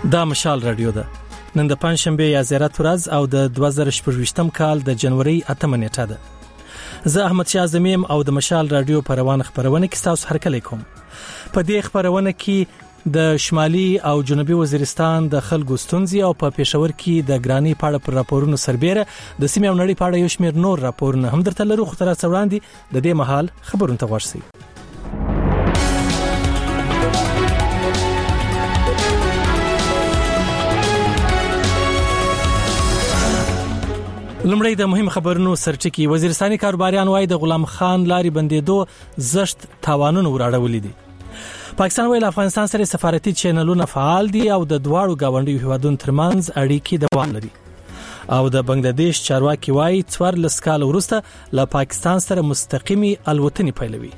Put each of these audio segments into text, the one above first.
دا مشال رادیو ده. نن د پنځشنبه یا زیارت ورځ او د 2014 کال د جنوري 8 نیټه ده. زه احمد شاه زمیم او د مشال رادیو پروان خبرونه کې تاسو هرکلی کوم. په دې خبرونه کې د شمالي او جنوبي وزیرستان د خلکو ستونزې او په پېښور کې د ګرانی پاړه پر راپورونو سربېره د سیمې او نړۍ پاړه یو شمېر نور راپورونه هم درته لرو. خو تر څو وړاندې د دې مهال خبرونه ته ورسئ. لمړی د مهم خبرونو سرټکی. وزیرستاني کاروباریان وايي د غلام خان لاري بندېدو زشت تاوانونه وراړولې دي. پاکستان ویل افغانستان سره سفارتي چینلونه فعال دي او د دواړو گاونډیو هیوادونو ترمنځ اړیکې دوام لري. او د بنگلاديش چارواکي وايي 14 کال وروسته له پاکستان سره مستقيمي الوتنې پیلوي.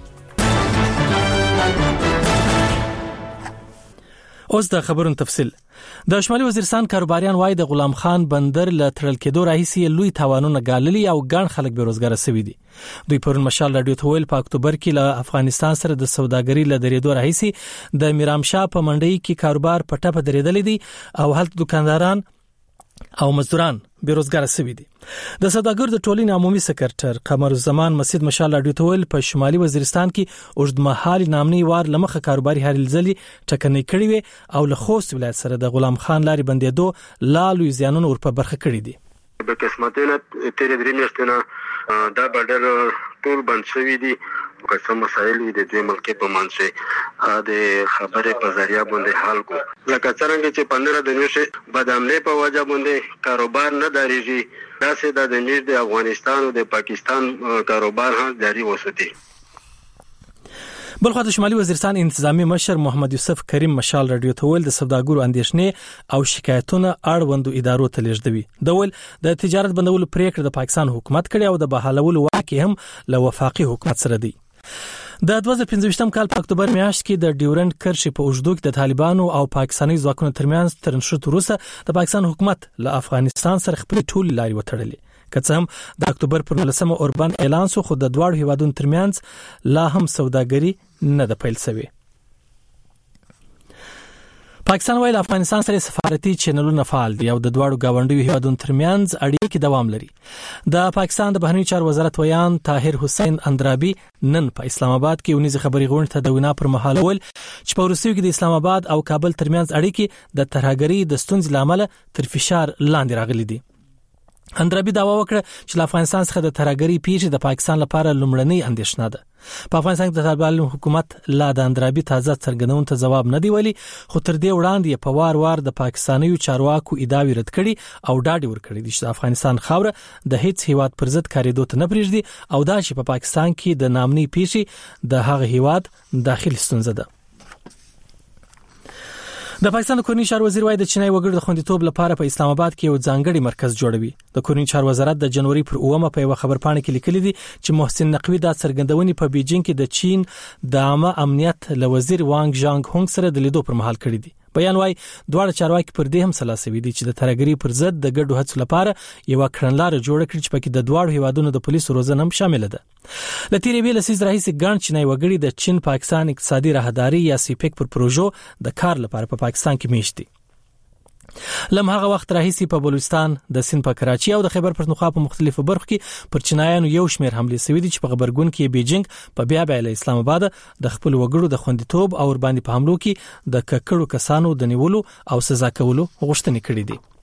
اوس د خبرونو تفصیل. د شمالي وزیرستان کاروباریان وايي د غلام خان بندر له تړل کېدو راهیسې لوی تاوانونه ګاللي او ګڼ خلک بیروزګار شوي دي. دوی پرون مشال رادیو ته ویل په اکتوبر کې له افغانستان سره د سوداګرۍ له درېدو راهیسې د میرامشاه په منډۍ کې کاروبار په ټپه درېدلی دي او هلته دکانداران او مزدوران بیروزګار شوي دي. د سوداګر د ټولنې عمومي سکرټر قمر الزمان مسجد مشال رادیو ته ویل په شمالي وزیرستان کې اوږدمهالي نامني وار لمخه کاروباري هرلځلي ټکنۍ کړي وي او له خوست ولایت سره د غلام خان لاري بندېدو لالو زیانونه ورپه برخه کړي دي. د قسمتونه تیرې درې میاشتونه دا بډر ټول بند شوی دي. کوم مسایل دي د دې ملک په منځ د خبره په ذریعہ باندې حل کو لکه څنګه چې 15 د نوشه بداملې په وجه باندې کاروبار نه دریږي. دا سه د نړۍ د افغانستان او د پاکستان کاروبار هم جاری وساتي. بلخو د شمالي وزیرستان انتظامی مشر محمد یوسف کریم مشال رادیو ته ویل د سوداګرو اندیشنې او شکایتونه اړوندو ادارو ته لیږدوي. د ول د تجارت بندولو پریکړه د پاکستان حکومت کړي او د بحالولو واک هم له وفاقي حکومت سره دی. د 2015 کال په اکتوبر میاشت کې د ډیورند کرښې په اوږدو کې د طالبانو او پاکستاني ځواکونو ترمنځ ترنشط وروسته د پاکستان حکومت له افغانستان سره خپل ټول لاري وتړلې. که څه هم د اکتوبر پر 19 اوربان اعلان شو خو د دواړو هیوادونو ترمنځ لا هم سوداګري نه د پیل شوی. پاکستان ویل افغانستان سره سفارتي چینلونه فعال دي او د دواړو گاونډیو هیوادونو ترمنځ اړیکې دوام لري. د پاکستان د بهرنی چارو وزارت ویان طاهر حسین اندرابي نن په اسلام آباد کې ونیز خبري غونډه ته د وینا پر مهال ول چې په روسیې کې د اسلام آباد او کابل ترمنځ اړیکې د ترهګرۍ د ستونزې لامل تر فشار لاندې راغلي دي. اندرابي داوا وکړه چې له افغانستان څخه د ترهګرۍ پیښې د پاکستان لپاره لومړنۍ اندېښنه ده. په افغانستان کې د طالبانو حکومت لا د اندرابي تازه څرګندونو ته جواب نه دی ویلي خو تر دې وړاندې په وار د پاکستانیو چارواکو ادعاوې رد کړي او ډاډ ورکړي دي چې د افغانستان خاوره د هیڅ هیواد پر ضد کاریدو ته نه پرېږدي او دا چې په پاکستان کې د نامني پیښې د هغه هیواد داخلي ستونزه ده. د پاکستان د کورني چارو وزیر وايي د چینای وګړو د خوندیتوب لپاره په اسلام آباد کې یو ځانګړي مرکز جوړوي. د کورني چارو وزارت د جنوري پر 9 په یو خبرپاڼه کې لیکلي دي چې محسن نقوی د څرګندونې په بیجینګ کې د چین د عامه امنیت له وزیر وانګ ژانګ هونګ سره د لیدو پر مهال کړی دي. بیان وايي دواړه چارواکي پر دې هم سلاسوي دي چې د ترهګرۍ پر ضد د ګډو هڅو لپاره یو کړنلاره جوړه کړي چې پکې د دواړو هیوادونو د پولیسو روزنه هم شامل ده. لتیری بیل سیز رئیس ګڼ چینای وګړي د چین پاکستان اقتصادي راهداري یا سیپیک پر پروژو د کار لپاره په پاکستان کې میشتي. لمهغه وخت راهیسي په بلوچستان د سند په کراچي او د خیبر پښتونخوا په مختلفو برخو کې پر چینایانو یو شمېر حملې شوې دي چې په خبرګون کې بیجینګ په بیا له اسلام آباد د خپل وګړو د خوندیتوب او ور باندې په حملو کې د ککړو کسانو د نیولو او سزا کولو غوښتنې کړې دي.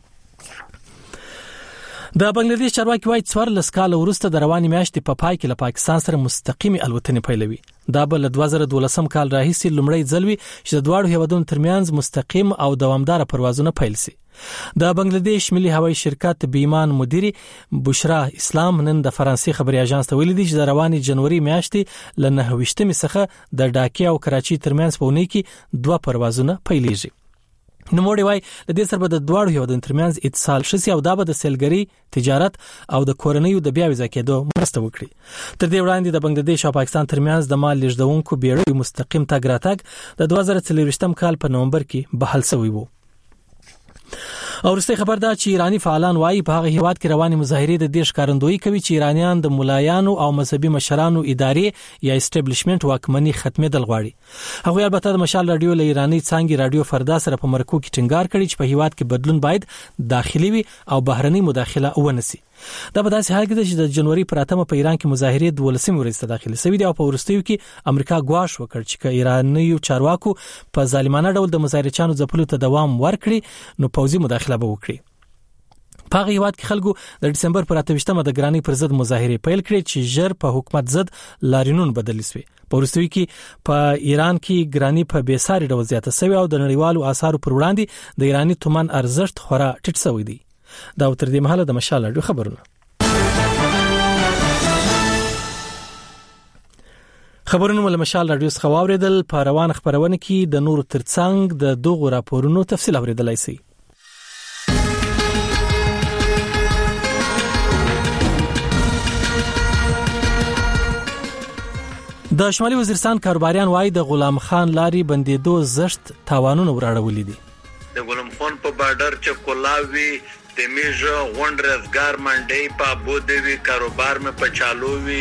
د بنگلاديش چارواکي وايي 14 کال وروسته د رواني میاشتې په پای کې له پاکستان سره مستقيمي الوتنې پیلوي. دا به له 2012 کال راهیسې لومړی ځل وي چې د دواړو هیوادونو ترمنځ مستقیم او دوامدار پروازونه پیل شي. د بنگلاديش ملي هوایي شرکت بیمان مدیری بشرا اسلام نن د فرانسې خبري اژانس ته ویلي دي چې د رواني جنوري میاشتې له 9 څخه د ډاکا او کراچي ترمنځ په اونۍ کې 2 پروازونه پیلېږي. نوموړي وايي د دې سره به د دواړو هیوادونو ترمنځ اتصال شي او دا به د سیلګرۍ تجارت او د کورنیو د بیا وځای کېدو مرسته وکړي. تر دې وړاندې د بنگلاديش او پاکستان ترمنځ د مال لیږدونکو بیړیو مستقیم تګ راتګ د 2023 کال په نومبر کې بحال شوی وو. او وروستي خبر دا چې ایرانی فعالان وایي په هغه هیواد کې رواني مظاهرې د دې ښکارندویي کوي چې ایرانیان د ملایانو او مذهبي مشرانو ادارې یا اسټابلیشمنت واکمني ختمېدل غواړي. هغوی البته د مشال رادیو له ایرانی څانګې رادیو فردا سره په مرکو کې ټینګار کړی چې په هیواد کې بدلون باید داخلي وي او بهرني مداخله ونسي. دا په داسې حال کې چې د جنوري پر 8 په ایران کې مظاهرې 12 ورځې ته داخلي شوې دي او په وروستیو کې امریکا ګواښ وکړ چې ایرانیو چارواکو په ظالمانه ډول د مظاهرچیانو ځپلو ته دوام ورکړي نو پوځي مداخله به وکړي. په هغه هیواد کې خلکو د دسمبر پر 28مه د ګرانی پر ضد مظاهرې پیل کړې چې ژر په حکومت ضد لارینون بدل شوی. په وروستیو کې په ایران کې ګرانی په بیساري ډول زیاته شوی او د نړیوالو آثارو پر وړاندې د ایرانی تومان ارزښت خورا ټیټ شوی دی. دا تر دې مهاله د مشال رادیو خبرونه. خبرونه ول مشال رادیو څخه واوریدل. په روان خبرونه کې د نور ترڅنګ د دوغو راپورونو تفصیل اوریدلای شئ. د شمالي وزیرستان کاروباریان وايي د غلام خان لاري بندیدو زشت تاوانونه وراړولې دي. د غلام خان په بارډر چې کولاوي د میژه غونډ رزګار منډي په بودوي کاروبار مې پچالووي.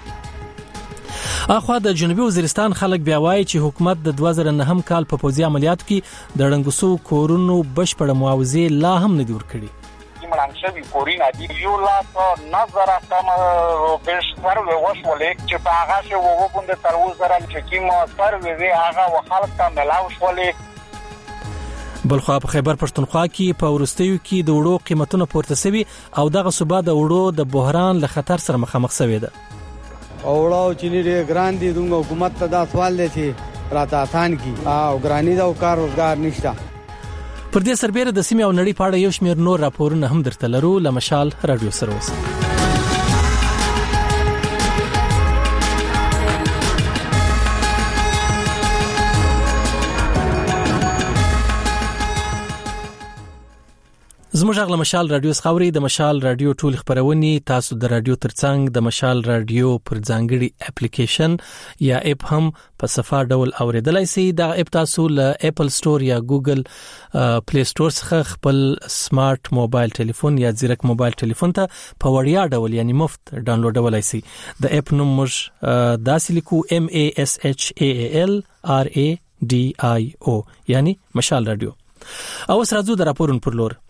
اخوا د جنوبي وزیرستان خلک بیا وايي چې حکومت د 2009 کال په پوځي عملیاتو کې د رنګسو کورونو بشپړه معاوضه لا هم نه دی ورکړي. منشوي کورینا دی یو لا نظر کم روبش سروي وشولې چې په هغه شی وګوند تر وزره چې کیمو سروي هغه وخلق ته ملاو شولې. بلخوا په خیبر پښتونخوا کې په ورستیو کې د وړو قیمتونو پورته شوي او دغه صوبه د وړو د بحران له خطر سره مخامخ شوې ده. وړو چې لري ګران دي د حکومت ته دا سوال دی چې راته آسان کی او ګرانی دا کار روزګار نشته. پر دې سربېره د سیمې او نړۍ په اړه یو شمېر نور راپورونه هم درته لرو. لمشال رادیو سره اوسئ. زموږ غږ مشال رادیو خبري د مشال رادیو ټول خبرونه تاسو د رادیو ترڅنګ د مشال رادیو پر ځانګړي اپلیکیشن یا اپ هم په صفه ډول اوریدلای شئ. دا اپ تاسو له اپل سٹور یا ګوګل پلی سٹور څخه خپل سمارټ موبایل ټلیفون یا ځیرک موبایل ټلیفون ته په وړیا ډول یعنی مفت ډاونلوډولای شئ. د اپ نوم موږ داسې لیکو MASHALRADIO یعنی مشال رادیو. او اوس راځو د راپورونو پر لور.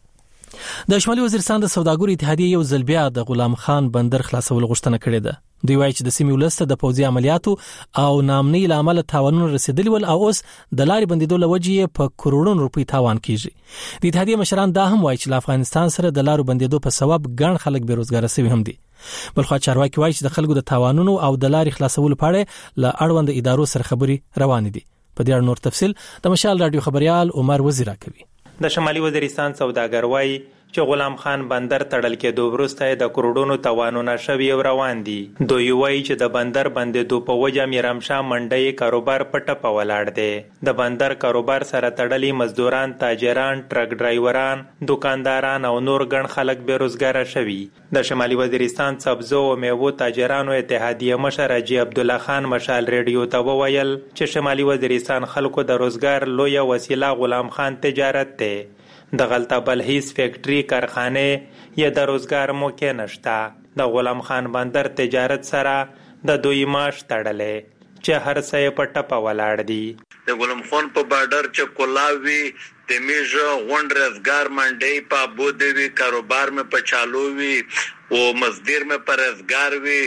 د شمالي وزیرستان د سوداګرو اتحادیه یو ځل بیا د غلام خان بندر خلاصول غوښتنه کړې ده. دوی وایي چې د سیمې ولسته د پوځي عملیاتو او نامنۍ له امله تاوانونه رسیدلي ول او اوس د لارې بندیدو له وجې په کروڑونو روپۍ تاوان کیږي. د اتحادیه مشران دا هم وایي چې له افغانستان سره د لارو بندیدو په سبب ګڼ خلک بیروزګار شوي هم دي. بلخوا چارواکي وایي چې د خلکو د تاوانونو او د لارې خلاصولو په اړه له اړوند ادارو سره خبري روانې دي. په دې اړه نور تفصیل د مشال رادیو خبريال عمر وزیرا کوي. د شمالي وزیرستان سوداګر وایي چې غلام خان بندر تړل کېدو وروسته د کروڑونو تاوانونه شوي او روان دي. دوی وایي چې د بندر بندیدو په وجه میرامشاه منډي کاروبار په ټپه ولاړ دی. د بندر کاروبار سره تړلي مزدوران، تاجران، ټرک ډرایوران، دکانداران او نور ګڼ خلک بیروزګار شوي. د شمالي وزیرستان سبزو او میوو تاجرانو اتحادیه مشر حاجی عبدالله خان مشال ریډیو ته وویل چې شمالي وزیرستان خلکو د روزګار لوی وسیله غلام خان تجارت دی. د غلطه بل هیڅ فیکټری کارخانه یا د روزګار موقع نشته. د غلام خان بندر تجارت سره د دوی معاش تړلې چې هر څه په ټپه ولاړ دي. د غلام خان په بارډر چې کولاوي د میژه غونډ رزګار منډي په بودوي کاروبار مې پچالووي او مزدور مې پرزګار وي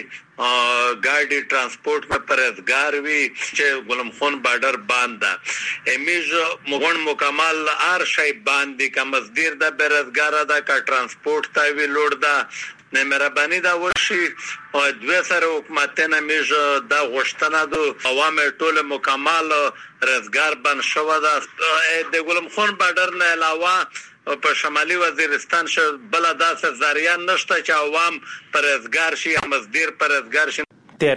गाड़ी ट्रांसपोर्ट में परजगार भी गुलम खून बॉर्डर बांधा एमिज मुगन मुकम्मल आर शाय बांधी का मजदूर दा बेरोजगार दा का ट्रांसपोर्ट ता भी लोड दा ने मेहरबानी दा वशी دوه سره حکومتونه میج دا غشتنه دو عوام ټول مکمل رزګار بن شو دا د ګلم خون بارډر نه علاوه په شمالي وزیرستان ش بل داسه ذریعہ نشته چې عوام پرزګار شي مزدور پرزګار شي. تیر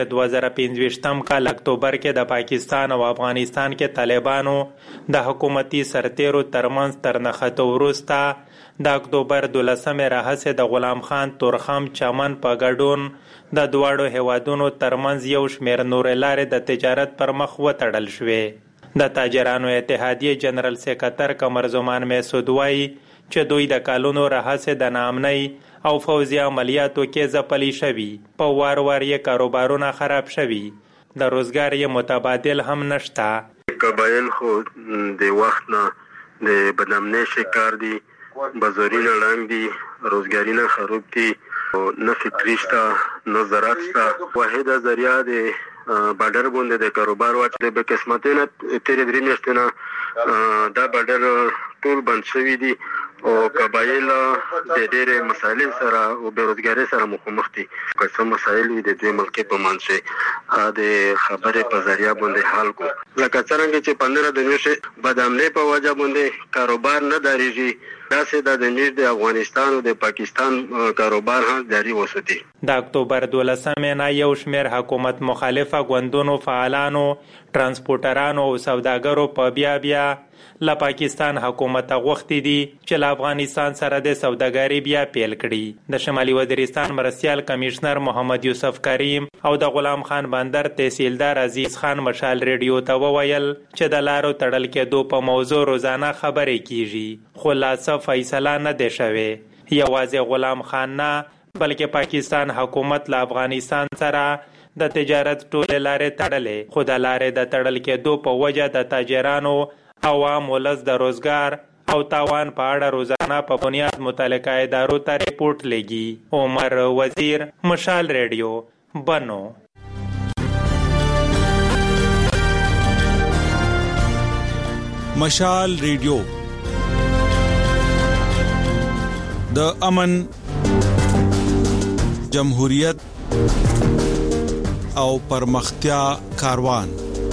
2025 کال اکتوبر کې د پاکستان او افغانستان کې طالبانو د حکومتي سرتیرو ترمنځ ترنخته وروسته د اکتوبر 12 راهسه د غلام خان تورخم چمن په ګډون د دواړو هیوادونو ترمنځ یو شمېر نورې لارې د تجارت پر مخ وتړل شوې. د تاجرانو اتحادیه جنرال سکرټر قمر زمان مسعود وایي چې دوی د کالونو راهیسې د ناامنۍ او فوزي عملیاتو کې ځپلي شوي. په وار وار یې کاروبارونه خراب شوي. د روزګار یې متبادل هم نشته. قبایل خو د وخت نه د بدامنۍ شکار دي، بازارونه ړنګ دي، روزګارونه خراب دي، نه فکري شته نه زراعت شته. واحده ذریعه د بارډر باندې د کاروبار واچ د قسمتونه تیرې 3 میاشتې نه دا بارډر ټول بند شوي دي او قبایل د ډېرې مسایل سره او بیروزګارۍ سره مخامخ دي. که څه مسایل وي د دوی ملک په منځ د خبرې په ذریعه باندې حل کو. لکه څنګه چې 15 د میاشتې بدامنۍ په وجه باندې کاروبار نه داريږي، داسې د میاشت د افغانستان او د پاکستان کاروبار هم جاری وساتي. د اکتوبر 12 نه یو شمېر حکومت مخالفه ګوندونو فعالانو، ترانسپورټرانو او سوداګرو په بیا له پاکستان حکومت غوښتي دي چې له افغانستان سره د سوداګرۍ بیا پیل کړي. د شمالي وزیرستان مرستیال کمشنر محمد یوسف کریم او د غلام خان بندر تحصیلدار عزیز خان مشال ریډیو ته وویل چې د لارو تړل کېدو په موضوع روزانه خبرې کیږي، خو لا څه فیصله نه دی شوې. یوازې غلام خان نه بلکې پاکستان حکومت له افغانستان سره د تجارت ټولې لارې تړلې، خو د لارې د تړل کېدو په وجه د تاجرانو عوام ولس د روزګار او تاوان په اړه روزانه په بنیاد متعلقه ادارو ته ریپورت لګي. عمر وزیر، مشال ریډیو، بنو. مشال ریډیو د امن، جمهوریت او پرمختیا کاروان.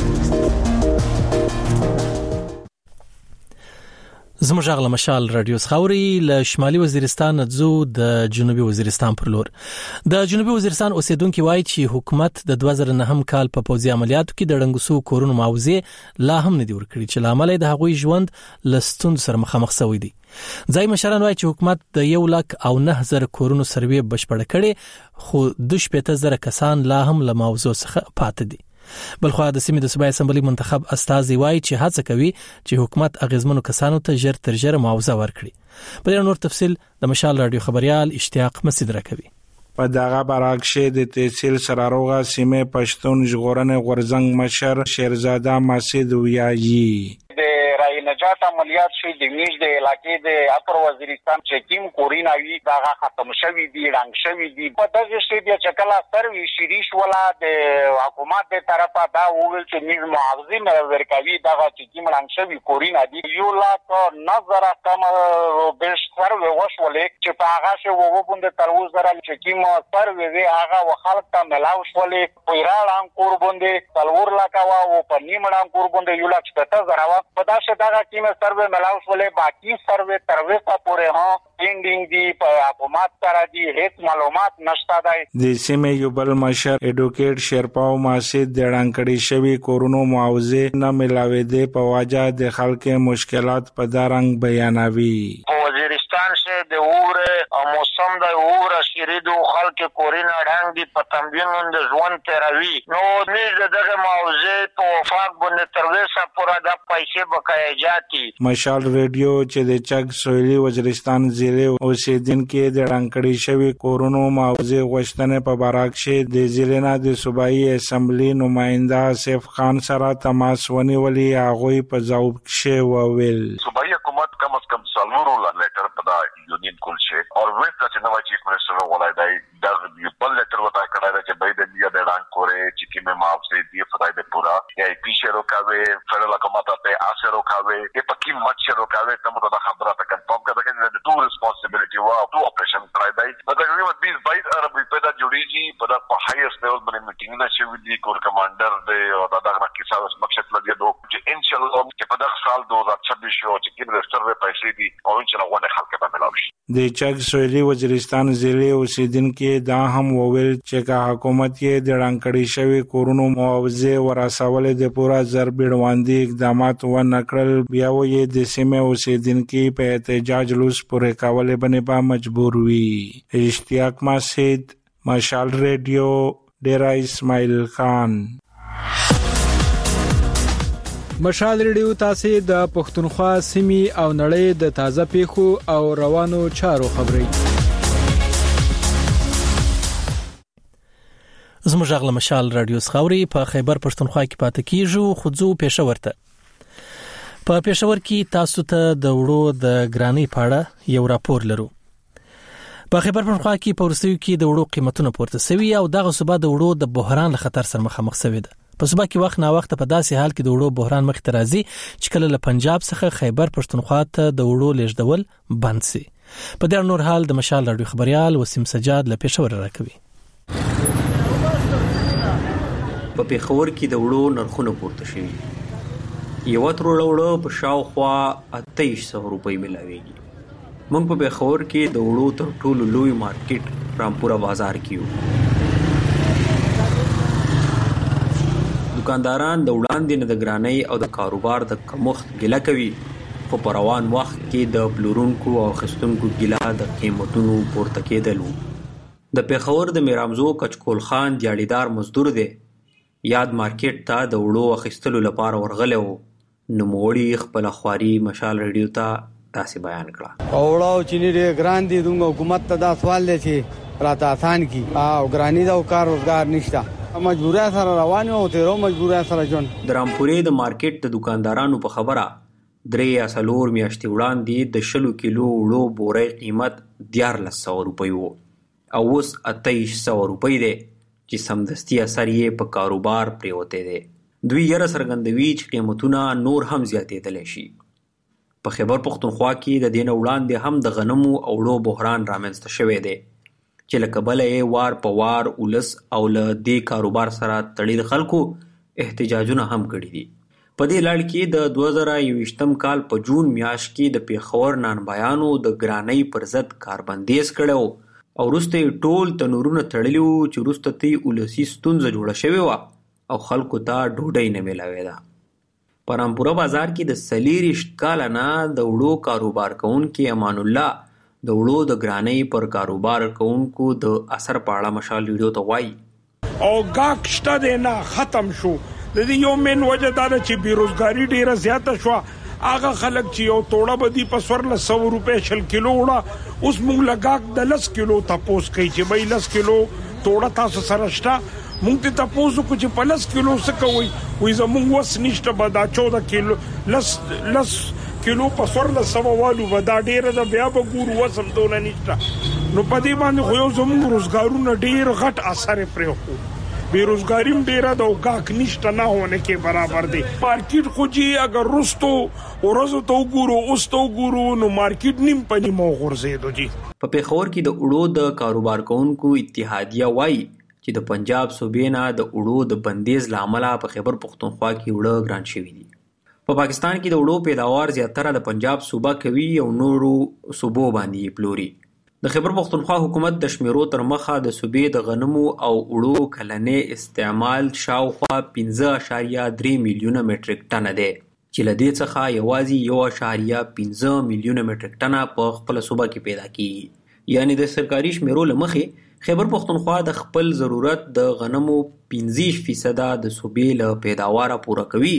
زموږ غږ له مشال رادیو خاوري له شمالي وزیرستان ځو د جنوبي وزیرستان پر لور. د جنوبي وزیرستان اوسیدونکو وایي چې حکومت د 2009 کال په پوځي عملیاتو کې د ډنګسو کورونو معاوضه لا هم نه دی ورکړي چې لامل د هغوی ژوند لستون سره مخامخ شوی دی. ځای مشران وایي چې حکومت د 1,09,000 کورونو سروې بشپړ کړي، خو 2,000 کسان لا هم له معاوضو څخه پاتې دي. بلخو د سیمې د صوبایي اسمبلی منتخب استازي وایي چې هڅه کوي چې حکومت اغیزمنو کسانو ته ژر تر ژره معاوضه ورکړي. په دې نور تفصیل د مشال رادیو خبريال اشتیاق مسعود راکوي. په دغه براکشه د تحصیل سراروغه سیمه پښتون ژغورنې غورزنګ مشر شیرزاده مسعود ویایي د رای نجات عملیات شوی د میش د علاقې د اپر وزیرستان چې کوم کورینا وی دغه ختم شوی دی، رنګ شوی دی. په دغه شی د چکلا سروي شریش ولا د حکومت د طرفه دا وویل چې میز معاوضه نه ورکوي، دغه چې کوم رنګ شوی کورینا دی. یو لا نظر کم روبش سروي وشولې چې په هغه شی ووبند تر وزره چې کوم سروي وی هغه خلک ته ملاو شولې په ایران کور باندې تلور لا کا او په نیمړان کور باندې یو لا چې ته زراوه په داسې دغه کیمه سروې ملاو شولې، باقي سروې تر وسه پورې ها پینډینګ دی، په حکومت سره دی، هیڅ معلومات نشته دی. د سیمې یو بل مشر ایډوکیټ شیرپاو ماسید د ډنګړې شوی کورونو معاوضه نه ملاوي په وجه د خلکو مشکلات په دارنګ بیانوي. وزیرستان سے د اور او موسم د اور شریدو خلک کورینا ډنګ دی په تمبین د ژوند تیروي. نو میز دغه معاوضه په وفاق باندې تر وسه پورا د پیسې بقای جاتی. مشال ریډیو چې د چک سویلي وزیرستان ضلع اوسیدونکو د ډنګړې شوی کورونو معاوضه غوښتنه په براکشه د ضلع نه د صوبایي اسمبلی نماینده آصف خان سره تماس ونیولې. هغه په ځواب کې وویل صوبایي حکومت کم از کم سالورو لیټر پدا یونین کول شي او وایي چې نوای چیف منسٹر ولای دی د بل لیټر وتا کړه چې به د بیا د ډنګ کورې چې کی مې معاوضه دی خدای دې پورا یا پیشه روکاوي فدرال حکومت ته آسه روکاوي یا پکې مچ روکاوي ته مو د خبره ته کنفرم کړه چې د ټول responsibility وا تو اپریشن ترای دی. دا تقریبا 20 عربي پیدا جوړیږي په د هایست لیول باندې میټینګ نه شوی دی. کور کمانډر دی او دا دغه کیسه اوس مقصد لګي دوه چې ان شاء الله چې په دغه سال 2026 شو چې کې د سروې پیسې دي او ان شاء الله غوډه خلک به ملاوي. د چک سویلي وزیرستان ضلع اوسیدونکو دا هم وویل چې کا حکومت یې د ډنګړې شوی کورونو معاوضه ورسولې د پورا ضربېړواندي اقدامات و نکړل، بیا یې د سیمه اوسیدونکو په احتجاج لوس پورې کولې باندې په مجبور وي. اشتیاق مسعود، مشال ریډیو، ډیرا اسماعیل خان. مشال ریډیو تاسو د پښتونخوا سیمې او نړۍ د تازه پیښو او روانو چارو خبري. زموږ غل مشال رادیو خاوري په خیبر پښتونخوا کې پاتې کیږي خو ځو پېښور ته. په پېښور کې تاسو ته د وړو د ګرانی پاړه یو راپور لرو. په خیبر پښتونخوا کې په ورسېو کې د وړو قیمتونه پورته شوي او دغه صوبه د وړو د بحران له خطر سره مخامخ شوې ده. په صوبه کې وخت نا وخت په داسې حال کې د وړو بحران مخ ته راځي چې کله له پنجاب څخه خیبر پښتونخوا ته د وړو لیږدول بند شي. په دې نور حال د مشال رادیو خبريال وسیم سجاد له پېښور راکوي. په پېښور کې د وړو نرخونه پورته شوي. یو تروړو په شاوخوا 2800 روپۍ ملاويږي. موږ په پېښور کې د وړو تر ټولو لوی مارکیټ رامپورا بازار کې یو. دکانداران د وړاندې نه د ګرانۍ او د کاروبار د کمښت ګیله کوي خو په روان وخت کې د پلورونکو او خستونکو ګیله د قیمتونو پورته کېدل وو. د پېښور د میرامزو کچکول خان دیاړیدار مزدور دی یاد مارکیټ ته د وړو اخیستلو لپاره ورغلی وو. نوموړي خپل خواري مشال ریډیو ته داسې بیان کړه. وړو چینی ډېر ګران دي دوی حکومت ته دا سوال دی چې راته آسان کی او ګرانی دا کار روزګار نشته. مجبوریا سره روان او تیرو مجبوریا سره جون. د رامپورې د مارکیټ د دکاندارانو په خبره 3 میاشتې وړاندې د 20 کیلو وړو بورې قیمت 1400 روپۍ وو او اوس 2800 روپۍ دی چې سمدستي اثر یې په کاروبار پریوته دی. دوی یې سرګندوي چې قیمتونه نور هم زیاتېدل شي. په خیبر پښتونخوا کې د دین وړاندې هم د غنمو او وړو بحران رامنځته شوی دی چې لکه بلې وار په وار ولس او له دې کاروبار سره تړل خلکو احتجاجونه هم کړي دي. په دې لړ کې د 2021 کال په جون میاشت کې د پېښور نانبایانو د ګرانۍ پر ضد کاربندیز کړو او وروسته ټول تنورونه تړلي وو چې وروسته تی ولسی ستونزه جوړه شوې وه او خلکو ته ډوډۍ نه ملاوېده. په رامپورا بازار کې د 40 کال نه د وړو کاروبار کوونکي امان الله د وړو د ګرانۍ پر کاروبار کوونکو د اثر په اړه مشال ریډیو ته وایي. او گاک شته دی نه ختم شو. د دې یو مین وجه دا ده چې بیروزګاری ډیره زیاته شوه. هغه خلک چې یو توړه بدی په 100 روپۍ 100 کیلو وړه اوس موږ لګاک د 10 کیلو تپوس کوي چې بای 10 کیلو توړه تاسو سره شته. موږ ته تاسو کو چې 50 کیلو څه کوي وې زموږ وس نشته بدا 14 کیلو لس کیلو په 1400 والو ودا ډیره د بیا به ګورو وسم دونه نشته. نو په دې باندې خو یو زموږ روزګارونه ډیر غټ اثر پرې خو بیروزګاری ډیره د اوګاک نشته نه هونه کې برابر دی. مارکیټ خو جی اگر رستو ورځو ته وګورو اوس ته وګورو نو مارکیټ نیم پنی مو غورځېدو جی. په پېښور کې د وړو د کاروبار کوونکو اتحادیه وایي چې د پنجاب صوبې نه د وړو د بندیز لامل په خیبر پښتونخوا کې وړو ګران شوي دي. په پاکستان کې د وړو پیداوار زیاتره د پنجاب صوبه کوي او نورو صوبو باندې پلوري. د خیبر پښتونخوا حکومت د شمیرو تر مخه د صوبې د غنمو او وړو کلنې استعمال شاوخوا 15.3 میلیونه میټریک ټن دی چې له دې څخه یوازې 1.15 میلیونه میټریک ټن په خپل صوبه کې پیدا کیږي. یعنی د سرکاري شمیرو لمخې خیبر پښتونخوا د خپل ضرورت د غنمو 15% د صوبې له پیداوار پوره کوي.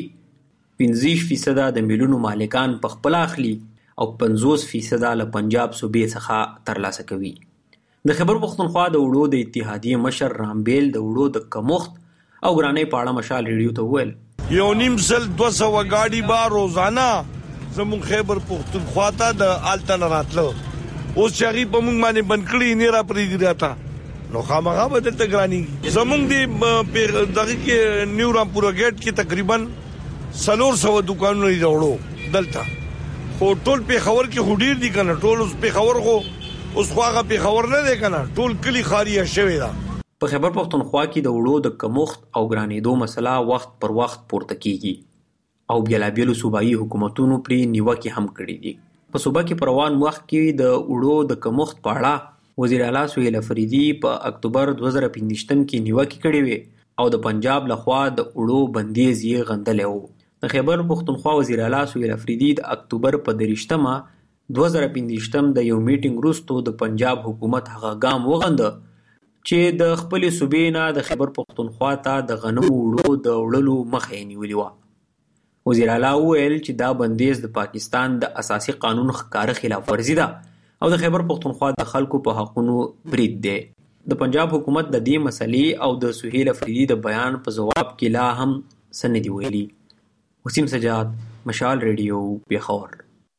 15% د میلیونو مالکان په خپل اخلي او 50% له پنجاب صوبې څخه ترلاسه کوي. د خیبر پښتونخوا د وړو د اتحادیې مشر رامبیل د وړو د کمښت او ګرانۍ په اړه مشال ریډیو ته وویل. 200 غاډي به روزانه زموږ خیبر پښتونخوا ته د آلتن راتلو اوس چې هغې په موږ باندې بند کړي نه را پرېږدي راته نو خامخا به دلته ګرانېږي. زموږ د دغه کې نیو رامپوره ګیټ کې تقریبا 400 دکانونه دي وړو دلته خو ټول پېښور کې خو ډېر دي که نه ټول اوس پېښور خو اوس خو هغه پېښور نه دی که نه ټول کلي خاریه شوې ده. په خیبر پښتونخوا کې د وړو د کمښت او ګرانېدو مسله وخت پر وخت پورته کیږي او بېلابېلو صوبایي حکومتونو پرې نیوکې هم کړي دي. په صوبه کې په روان وخت کې د وړو د کمښت په اړه وزیر اعلی سهیل افریدي په اکتوبر 2015 کې نیوکې کړې وې او د پنجاب لخوا د وړو بندیز یې غندلی و. د خیبر پښتونخوا وزیر اعلی سهیل افریدي د اکتوبر په 30 2015 د یو میټینګ وروسته د پنجاب حکومت هغه ګام وغنده چې د خپل صوبې نه د خیبر پښتونخوا ته د غنمو وړو د وړلو مخه یې نیولې وه. وزیر اعلی وویل چې دا بندیز د پاکستان د اساسي قانون ښکاره خلاف ورزي ده او د خیبر پختونخوا د خلکو په حقونو برید دی. د پنجاب حکومت د دې مسلې او د سهیل افریدي د بیان په جواب کې لا هم څه نه دي ویلي. وسیم سجاد، مشال ریډیو، پیښور.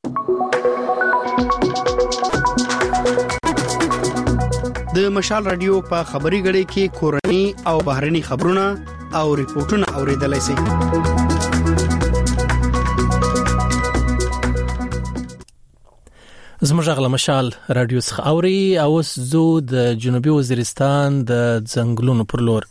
د مشال رادیو په خبري غړي کې کورني او بهرني خبرونه او ریپورتونه اوریدلای شئ. زموږ غلا مشال رادیو څخه اوري او زو د جنوبي وزیرستان د ځنګلونو پر لور.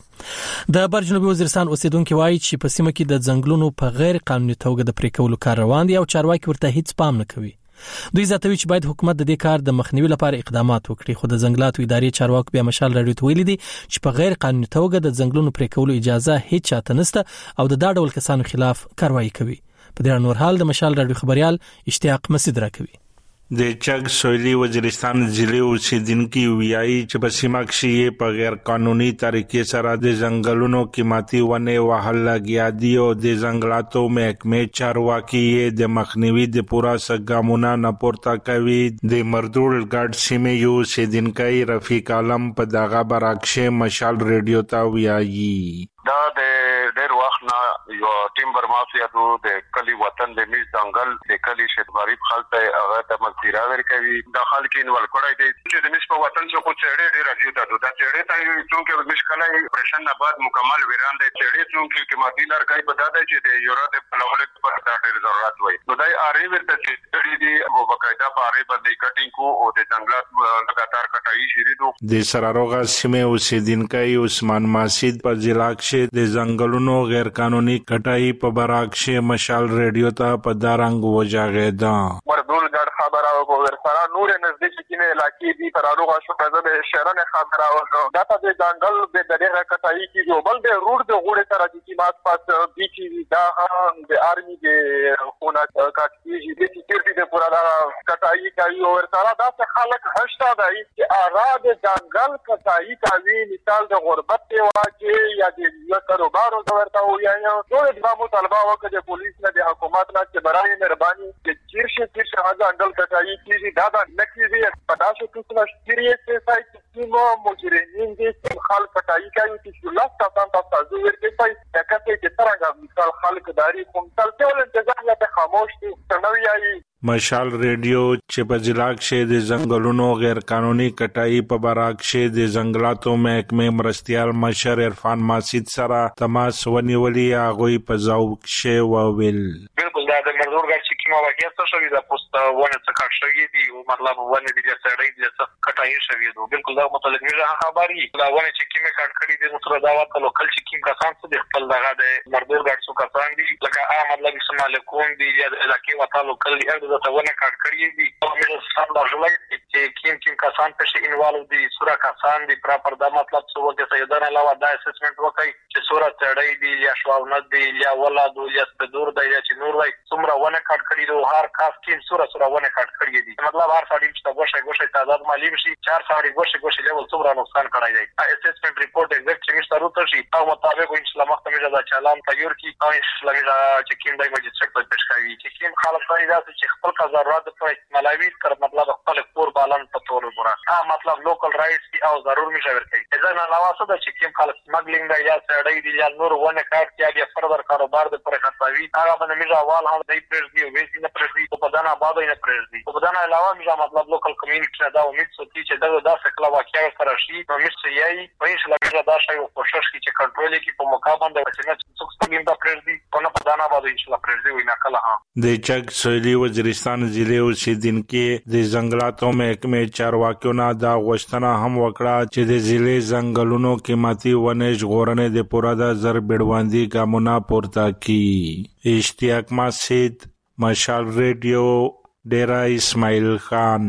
د بر جنوبي وزیرستان اوسیدونکو وایي چې په سیمه کې د ځنګلونو په غیر قانوني توګه د پرې کولو کار روان دی او چارواکي ورته هیڅ پام نه کوي. دوی زیاتوي چې باید حکومت د دې کار د مخنیوي لپاره اقدامات وکړي، خو د ځنګلاتو ادارې چارواکو بیا مشال رادیو ته ویلي دي چې په غیر قانوني توګه د ځنګلونو پرې کولو اجازه هیڅ چاته نشته او د دا ډول کسانو خلاف کاروایی کوي. په دې نور حال د مشال رادیو خبريال اشتیاق مسعود راکوي. د چک سویلی وزیرستان ضلع اوسیدونکو ویایي چې په سیمه کې په غیر قانوني طریقې سره د ځنګلونو قیمتي ونه وهل لګیا دي او د ځنګلاتو محکمې چارواکي د مخنیوي د پورا سګامونه نه پورته کوي. د مردول ګډ سیمه یو اوسیدونکو رفیق عالم په دغه برعکس مشال ریډیو ته ویایي دا د ډېر وخت نه یو ټیمبر مافیا د کلی وطن د میز ځنګل د کلی شت غریب خلک هغه د مزدورا ورکوي د خلک انوال کړای دي چې د میز په وطن څخه کو چېړې ډېر راځي دا چېړې ته چې میز کله پرشن نه بعد مکمل ویران دي چېړې چې قیمتي لارکای په داده چې د یورو د بلولت په ډېر ضرورت وي نو دای اړې ورته چې دې او بقاعده په اړې باندې کټینګ کو او د ځنګلات لګاتار کټایي شری دو د سراروغه سیمه اوسیدونکو عثمان ماسید په ضلع کې د ځنګلونو غیر قانوني کټای په برعکس مشال ریډیو ته په دارنګ وجاغیدا مردول ګډ خبره او ورسره نور نزدیک کینه علاقې دي سراروغه شو کزه شهرونه خبره او دا ته د ځنګل د دغه کټای کې جو بل د روډ د غوړې سره د ماس پاس بي چې دا د آرمي د خونه کاټیږي د سکیورټي د پورا دا کټای کوي او ورسره دا څه خلک هشتا دی چې آزاد ځنګل کټای کوي مثال د غربت دی واچي یا د کاروبار او ورته وایي نو د مطالبه وکړي د پولیس نه د حکومت نه چې برای مهرباني چې چیرشه ځنګل کټای کیږي دا نکړي پداسو کې شریعت سایت مو مجرمین دي خلک کټای کوي چې لاس تاسو ورته کوي دا کته چې څنګه مثال خلک داري کوم تل ټول انتظار له خاموش دي نوې مشال ریډیو چې په ضلع کې د ځنګلونو غیر قانوني کټای په برعکس د ځنګلاتو محکمې مرستيال مشر عرفان ماسید سره تماس ونیولې هغه په ځواب کې وویل بالکل دا د مردور ګر چې کومه واقعیت شوې ده پوسټ ونه څه کار شوې دي او مطلب ونه دي چې سړی دي څه کټای شوې ده بالکل دا مطلب نه خبري دا ونه چې کومه کار کړی دي نو دا وته لوکل چې کوم کسان څه د خپل دغه د مردور ګر څو کسان دي لکه مطلب اسلام علیکم دي یا د علاقې وته لوکل دي دا ونه کار کړی دي او موږ سم راځلای چې کوم کسان په شي انوالو دي سورا کسان دي پراپر دا مطلب څه وګه سیدان علاوه دا اسسمنت وکړي چې سورا چړای دي یا شواونت دي یا ولادو یا سپدور دی یا چې نور وای څومره ونه کار کړی دي هر کاس کې سورا ونه کار کړی دي مطلب هر سړی چې غوښه تعداد معلوم شي 4 سړی غوښه لیول څومره نقصان کړی دی اسسمنت ریپورت ایگزیکټ چې مستروت شي او مطابق ان شاء الله مخکمه دا چالان تیار کی او ان شاء الله چې کوم دای مجلس په پیش کوي چې کوم خلک پیدا چې خپل ضرورت پر ملاوی کر مطلب خپل کور بالان په تور ګره مطلب لوکل رائټس او ضرور مشاور کوي ځکه نه علاوه څه د چې کوم خلک سمګلینګ دی یا سړی دی یا نور ونه کار کوي یا فردر کاروبار د پر خطاوي هغه باندې میجا وال هم دی پرځي او ویسي نه پرځي په دانا آباد نه پرځي په دانا علاوه میجا مطلب لوکل کمیونټي دا امید سوتي چې دا څه کلا واقعیا سره شي نو مشته یي په ان شاء الله میجا دا شی او کوشش کوي چې کنټرول کوي په مقابل د وسنه څوک ستګین دا پرځي په دانا آباد ان شاء الله پرځي وینا کله د چک سویلی وزیرستان ضلع اوسیدونکو د ځنګلاتو محکمې چارواکیو نه دا غوښتنه هم وکړه چې د ضلع ځنګلونو قیمتي ونه ژغورنې د پوره د زر بیړوندي ګامونه پورته کړي. اشتیاق مسعود، مشال ریډیو، ډیرا اسماعیل خان.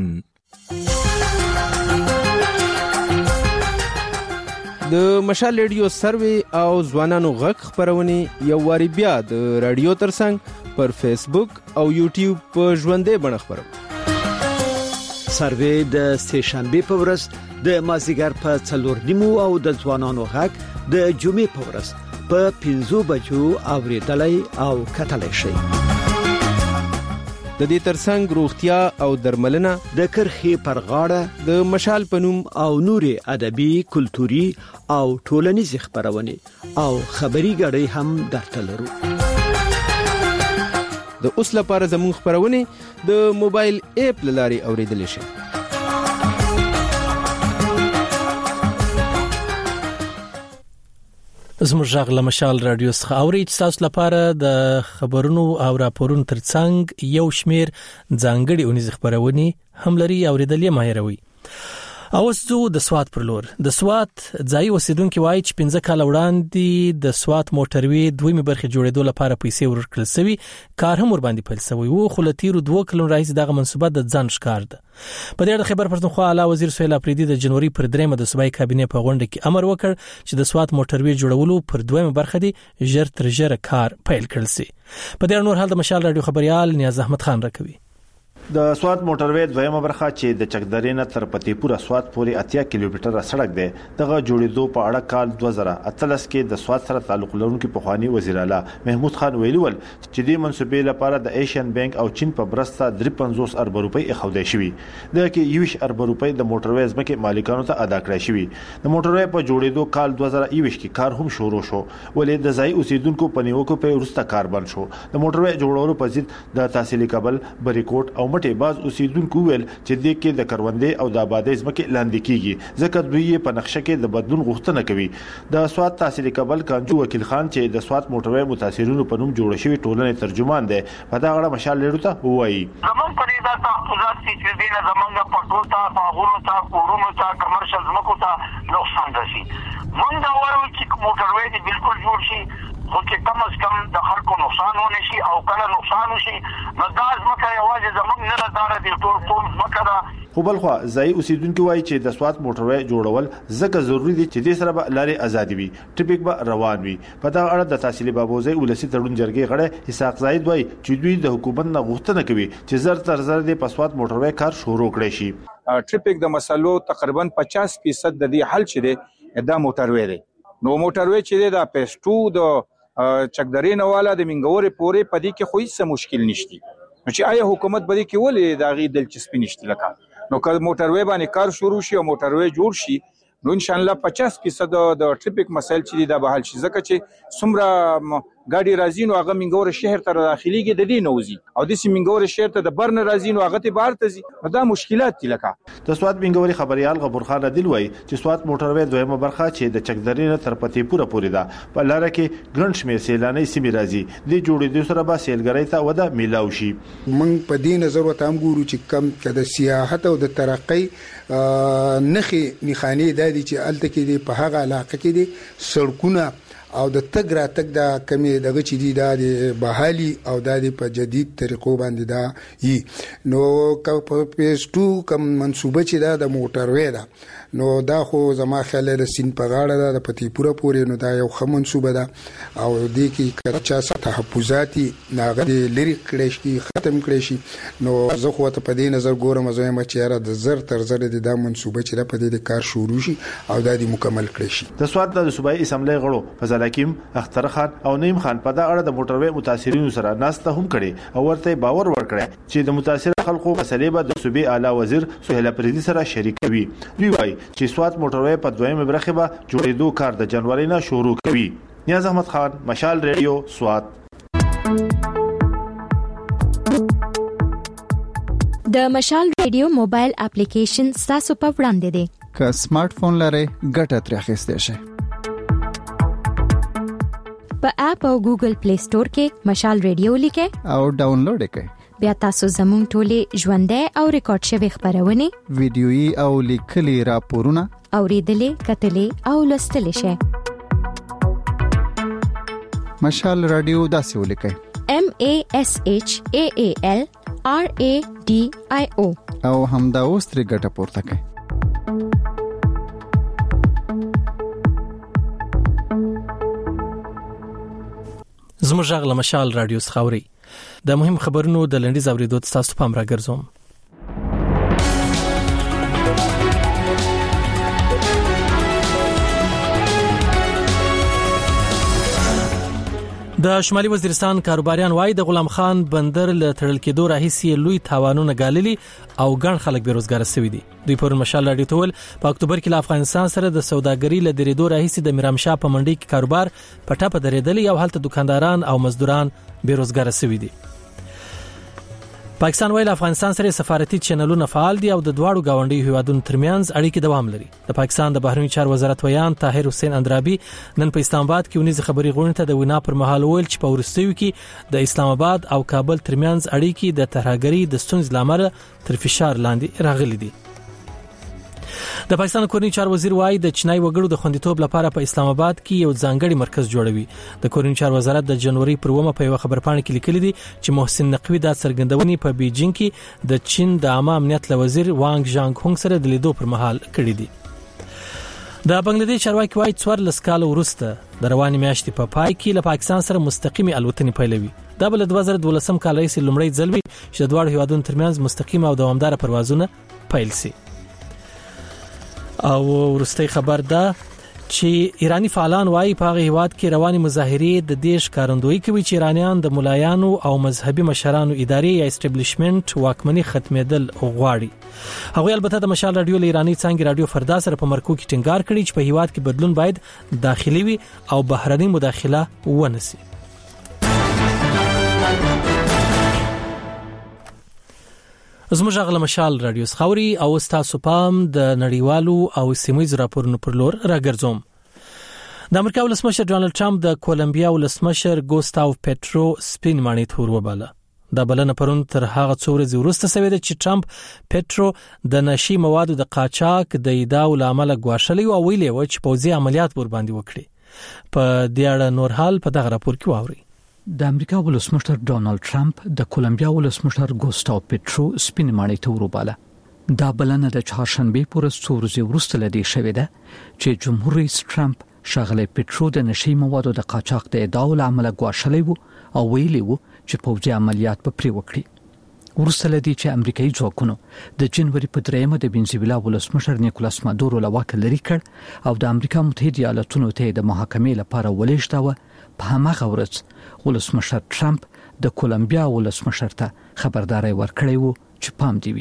د مشال ریډیو سروي او ځوانانو غږ خبرونه یو واری بیا د رادیو ترڅنګ پر فیسبوک او یوټیوب په ژوندې بڼه خبرو. سروي د سه شنبه په ورځ د مازیګر په 4:30 او د ځوانانو غږ د جمعې په ورځ په 5 بجو اوریدلای او کتلای شئ. د دې ترڅنګ روغتیا او درملنه د کرخي پر غاړه د مشال پنوم او نوري ادبي کلتوري او ټولنیز خبرونه او خبري غړي هم درته لرو. د اوس لپاره زموږ خبرونه د موبایل اپ لاري اوریدل شي. زموږ غږ له مشال رادیو څخه اوري چې تاسو لپاره د خبرونو او راپورونو ترڅنګ یو شمیر ځانګړي اونیز خبرونه هم لري اوریدل یې ماهروي. اوس زه د سوات پر لور د سوات ځای اوسیدونکو وایي چې 15 کال وړاندې د سوات موټروي دویمه برخه جوړېدو لپاره پیسې ورکړل شوی، کار هم ور باندې پیل شوی وو، خو لتیرو 2 کلونو راځي دغه منصوبه د ځان ښکار ده. په دې اړه خبر پښتونخوا اعلی وزیر سهیل اپریدي د جنوري پر 3 د صوبایي کابینې په غونډه کې امر وکړ چې د سوات موټروي جوړولو پر دویمه برخه دی ژر تر ژره کار پیل کړل شي. په دې نور حال د مشال رادیو خبريال نیاز احمد خان راکوي. د سوات موټروي دویمه برخه چې د چکدرې نه تر پتیپور سوات پورې 80 کیلومتره سړک دی دغه جوړېدو په اړه کال 2013 کې د سوات سره تعلق لرونکي پخوانی وزیر اعلی محمود خان ویلي ول چې د منصوبې لپاره د ایشین بانک او چین په برسته 53 ارب روپۍ اخودای شوی، دغه کې 20 ارب روپۍ د موټروي ځمکې مالکانو ته ادا کړای شوی. د موټروي په جوړېدو کال 2021 کې کار هم شروع شو، ولې د ځای اوسیدونکو په نیوکو په ورسته کار بند شو. د موټروي جوړولو په ضد د تحصیلي کابل بریکوټ او مټي باز اوسیدونکو ویل چې د کې د کروندې او د آبادی ځمکې لاندې کیږي، ځکه دوی په نقشه کې د بدلون غوښتنه کوي. د سوات تحصیلي کابل کانجو وکیل خان چې د سوات موټروي متاثرینو په نوم جوړ شوی ټولنې ترجمان دی په دا اړه مشال لرو ته وایي. زمون په دې د تحقیقات چې دې زمونږ په ټول ته باغونو ته کورونو ته کمرشل ځمکو ته نقصان رسي. مونږ دا وایو چې موټروي دې بالکل جوړ شي، خو چې کم از کم د خلکو نقصان ونه شي او کله نقصان وشي نو دا ځمکه یوازې زموږ نه ده، دا د ټول ځمکه ده. خو بلخوا ځای اوسیدونکو وایي چې د سوات موټروي جوړول ځکه ضروری دي چې د سره به لارې ازادي وي، ټریفیک به روان وي. په دا اړه د تحصیلي بابوزي ولسی تړون جرګې غړي اسحاق زاید وایي چې دوی د حکومت نه غوښتنه کوي چې زر تر زر د سوات موټروي کار شروع کړي شي. ټریفیک د مسلو تقریبا 50% د دې حل شې دا موټروي دی. نو موټروي چې دا پېسټو د چکدرې نه والا د منګورې پورې پدې کې خو هیڅ مشکل نشتی. نو چې آیا حکومت بده کې ولې دا غي دلچسپي نشته لکه نو که موټروي باندې کار شروع شي او موټروي جوړ شي نو ان شاء الله 50% د ټریفیک مسایل چې دا به حل شي، ځکه چې څومره ګاډي راځي نو هغه منګور شهر ته داخليږي د دې نوځي او د سیم منګور شهر ته د برن راځي نو هغه ته بار ته ځي، دا مشکلات دي. لکه د سوات منګوري خبريال غبور خان عادل وایي چې سوات موټروي دویمه برخه چې د چکدرې نه تر پتیپور پورې ده په لار کې ګڼ شمېر سیلاني سیمې راځي، د جوړېدو سره به سیلګرۍ ته وده میلاو شي. موږ په دې نظر وته هم ګورو چې کم کده سیاحت او د ترقۍ نخي میخانه د دې چې الته کې په هغه علاقه کې دي سړکونه او د تګ را تګ د کمی دغه چې دی د بحالي او د په جدید طریقو باندې دا یي. نو په پیسټو کم منصوبه چې دا د موټروي ده نو دا خو زما خیال د سین په غاړه ده د پتیپوره پورې، نو دا یو ښه منصوبه ده او دې کې کچا تحفظاتي ناغه لري کړی شي ختم کړی شي. نو زه خو ته په دې نظر ګورم زه ما چې را د زر تر زر د منصوبه چې په دې کار شروع شي او دا دې مکمل کړی شي. د سوات د صوبایي اسمبلی غړو فضل حکیم، اختر خان او نیم خان په دا اړه د موټروي متاثرینو سره ناسته هم کړي او ورته باور ورکړي چې د متاثر خلکو مسلې به د صوبې اعلی وزیر سهیل اپریدي سره شریکوي. دوی وایي چې سوات موټروي په دویمه برخه به جوړېدو کار د جنوري نه شروع کوي. نیاز احمد خان، مشال ریډیو، سوات. د مشال ریډیو موبایل اپلیکیشن تاسو په وړاندې دی. که سمارټ فون لرئ ګټه ترې اخیستئ شئ. په اپ او ګوګل پلی سٹور کې مشال ریډیو لیکئ او ډاونلوډ کړئ. بیا تاسو زموږ ټولې ژوندۍ او ریکارډ شوی خبرونه، ویډیويي او لیکلي راپورونه اوریدلې، کتلې او لوستلې شئ. مشال رادیو داسې ولیکئ: MASHAALRADIO او همدا اوس ترې ګټه پورته کړئ. زموږ غږ له مشال رادیو څخه اوري. د مهم خبرونو د لنډیز اوریدو تاسو پام راګرځوم. د شمالي وزیرستان کاروباریان وایي د غلام خان بندر له تړل کېدو راهیسې لوی تاوانونه ګاللي او ګڼ خلک بیروزګار شوي دي. دوی پرون مشال راډیو ته ویل په اکتوبر کې له افغانستان سره د سوداګرۍ له درېدو راهیسې د میرامشاه په منډي کې کاروبار په ټاپه درېدلی او هلته دکانداران او مزدوران بیروزګار شوي دي. پاکستان ویل افغانستان سره سفارتي چینلونه فعال دي او د دواړو گاونډي هیوادونو ترمنځ اړیکې دوام لري. د پاکستان د بهرنی چارو وزارت ویان طاهر حسین اندرابي نن په اسلام آباد کې ونیز خبري غونډه ته د وینا پر مهال ویل چې په ورستیو کې د اسلام آباد او کابل ترمنځ اړیکې د ترهګرۍ د ستونزې لامل تر فشار لاندې راغلي دي. د پاکستان کورنی چارو وزیر وایي د چینای وګړو د خوندیتوب لپاره په اسلام آباد کې یو ځانګړي مرکز جوړوي. د کورنی چارو وزارت د جنوري پر 1 په یو خبرپاڼه کې لیکلي دي چې محسن نقوی د څرګندونې په بیجینګ کې د چین د عامه امنیت وزیر وانګ ژانګ هونګ سره د لیدو پر مهال کړی دي. د بنگلاديش چارواکي وایي 14 کال وروسته د رواني میاشتې په پای کې له پاکستان سره مستقیمي الوتنې پیلوي. دا بل 2012 کال راهیسې لومړی ځل وي چې د دوه هیوادونو ترمنځ مستقیم او دوامدار پروازونه پیل شي. او ورستۍ خبر ده چې ایرانی فعالان وایي په هغه هیواد کې رواني مظاهرې د دیش کارندوی کوي چې ایرانیان د ملایانو او مذهبي مشرانو ادارې یا اسټابلیشمنت واکمني ختمېدل غواړي. هغه البته د مشال رادیو له ایرانی څنګه رادیو فردا سره په مرکو کې ټینګار کړی چې په هیواد کې بدلون باید داخلي وي او بهرني مداخله ونسي. زموږ غل مشال رادیو خوري او تاسو پام د نړیوالو او سیمایي راپورونو پر لور راګرځوم. د امریکا ولسمشر ډونالد ټرمپ د کولمبیا ولسمشر ګوستاو پیټرو سپین مانی تور وباله. دا بلنه پرون تر هغه څو ورځې وروسته شوې ده چې ټرمپ پیټرو د نشي موادو د قاچاق د ایداو لامل غواړي او ویلي و چې پوځي عملیات ور باندې وکړي. په دې اړه نور حال په دغه راپور کې واوري. د امریکا ولسمشر ډونالد ټرمپ د کولمبیا ولسمشر ګوستاو پیټرو سپین مانی تور وباله. دا بلنه د چهارشنبه پر څو ورځې وروسته لدی شوې ده چې جمهور رئیس ټرمپ شغله پیټرو د نشي موادو د قاچاق د ایداو لامل غواړي او ویلي و چې پوځي عملیات په پری وکړي. ورسته لدی چې امریکایي ځواکونو د جنوري په 3 د وینزویلا ولسمشر نیکولاس مادورو لواک لري کړ او د امریکا متحده ایالاتونو ته د محاکمې لپاره ولېږداوه. په هماغه ورځ ولسمشر ټرمپ د کولمبیا ولسمشر ته خبرداري ورکړی وو چې پام دی وي.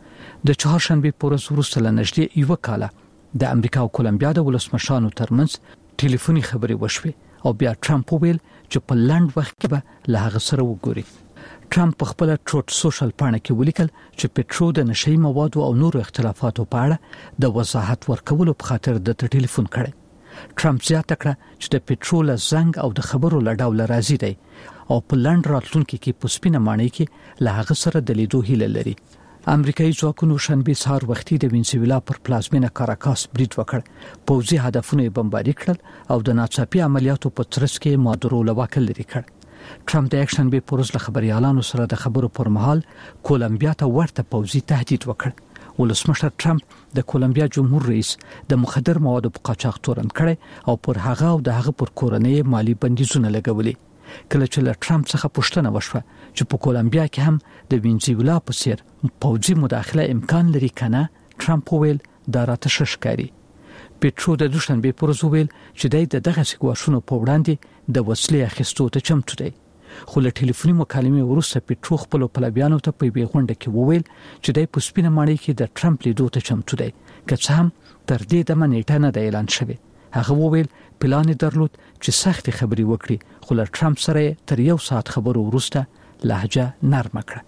د چهارشنبه پر ورځ وروسته لنږدې یو کال د امریکا او کولمبیا د ولسمشرانو ترمنځ ټلیفوني خبرې وشوې او بیا ټرمپ ویل چې په لاند وخت کې به له هغه سره وګوري. ټرمپ په خپل ټروت سوشل پاڼه کې ولیکل چې پیټرو د نشي موادو او نور اختلافاتو په اړه د وضاحت ورکولو په خاطر د ټلیفون کړی. ټرمپ زیاته کړه چې د پیټرو له زنګ او د خبرو لړاو راځي دی او په لاند راتلونکي کې په سپینه مانی کې له هغه سره د لیدو هیله لري. امریکایي ځواکونو شنبه سهار وختي د وینزویلا پر پلازمینه کاراکاس برید وکړ. پوځي هدفونه بمباري کړل او د ناڅاپي عملیاتو په ترڅ کې مادورو لواک لري کړ. ټرمپ د شنبه پر ورځ له خبريالانو سره د خبرو پر مهال کولمبیا ته ورته پوځي تهدید وکړ. ولسمشر ټرمپ د کولمبیا جمهور رئیس د مخدر موادو په قاچاق تورن کړي او پر هغه او د هغه پر کورنۍ مالی بندیزونه لګولي. کله چې له ټرمپ څخه پوښتنه وشوه چې په کولمبیا کې هم د وینزویلا په څیر پوځي مداخله امکان لري کنه، ټرمپ ویل دا راته ششکاري. پیټرو د دوشنبه پر ورځ ویل چې د دغه سګواشونو په وړاندې د وسلې اخیستو ته چمتو دی. خو له ټلیفوني مکالمې وروسته پیټرو خپل پلویانو ته په غونډه کې وویل چې د پوسپینه ماڼۍ کې د ټرمپ لیدو ته چمتو دی، که څه هم تر دې دمه نیټه نه دی اعلان شوی. هغه وویل پلان درلود چې سخت خبري وکړي، خو له ټرمپ سره تر 1 ساعت خبرو وروسته لهجه نرمه کړه.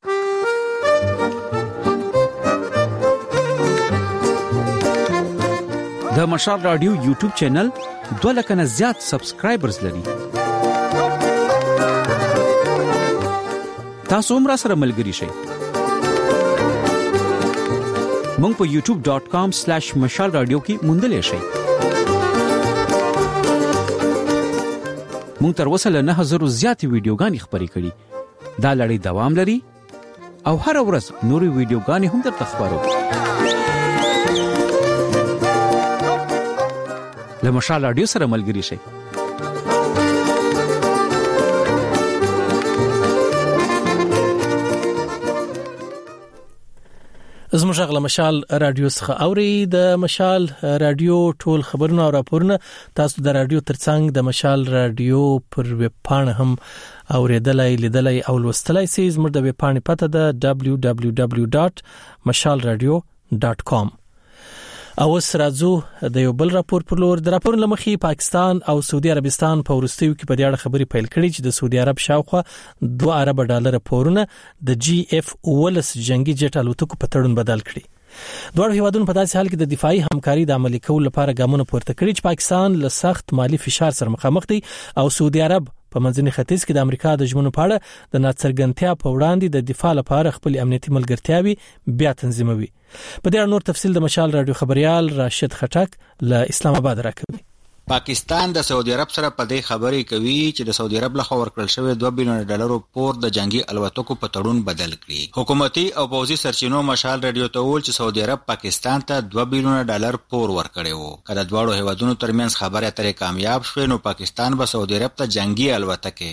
د مشال رادیو یوټیوب چینل 2 لک نه زیات سبسکرایبرز لري. تاسو هم را سره ملګری شئ. مونږ په youtube.com/مشال رادیو کې موندلې شئ. مونږ تر اوسه له 9000 زیاتې ویډیوګانې خپرې کړې. دا لړۍ دوام لري او هر ورځ نورې ویډیوګانې هم درته خبرو. له مشال رادیو سره ملګری شئ. زموږ غل مشال رادیو څخه اوري د مشال رادیو ټول خبرونه او راپورونه تاسو د رادیو ترڅنګ د مشال رادیو پر ویب پاڼه هم اوریدلای لیدلای او لوستلای سي. زموږ د ویب پاڼې پته ده www.mashalradio.com. او سرازو د یو بل راپور پر لور د راپور لمخي پاکستان او سعودي عربستان په ورستیو کې په دې اړه خبري پیل کړي چې د سعودي عرب شاوخوا $2 ارب پورونه د GF-10 جنگي جټ الوتکو په تړون بدل کړي. دوه هیوادونو په داسې حال کې د دفاعي همکاري د عملي کولو لپاره ګامونه پورته کړي چې پاکستان له سخت مالی فشار سره مخامخ دی او سعودي عرب په منځني ختیځ کې د امریکا د ژمنو په اړه د ناڅرګندتیا په وړاندې د دفاع لپاره خپل امنیتي ملګرتیاوي بیا تنظیموي. په دې اړه نور تفصیل د مشال رادیو خبريال راشد خټک له اسلام آباد راکوي. پاکستان د سعودي عرب سره په دې خبرې کوي چې د سعودي عرب لخوا ورکړل شوی $2 بلین پور د جنگي الوتکو په تړون بدل کړي. حکومتي او پوځي سرچینو مشال رادیو ته ویل چې سعودي عرب پاکستان ته $2 بلین پور ورکړي وو. کله دواړو هیوادونو ترمنځ خبرې اترې کامیاب شوه نو پاکستان به سعودي عرب ته جنگي الوتکه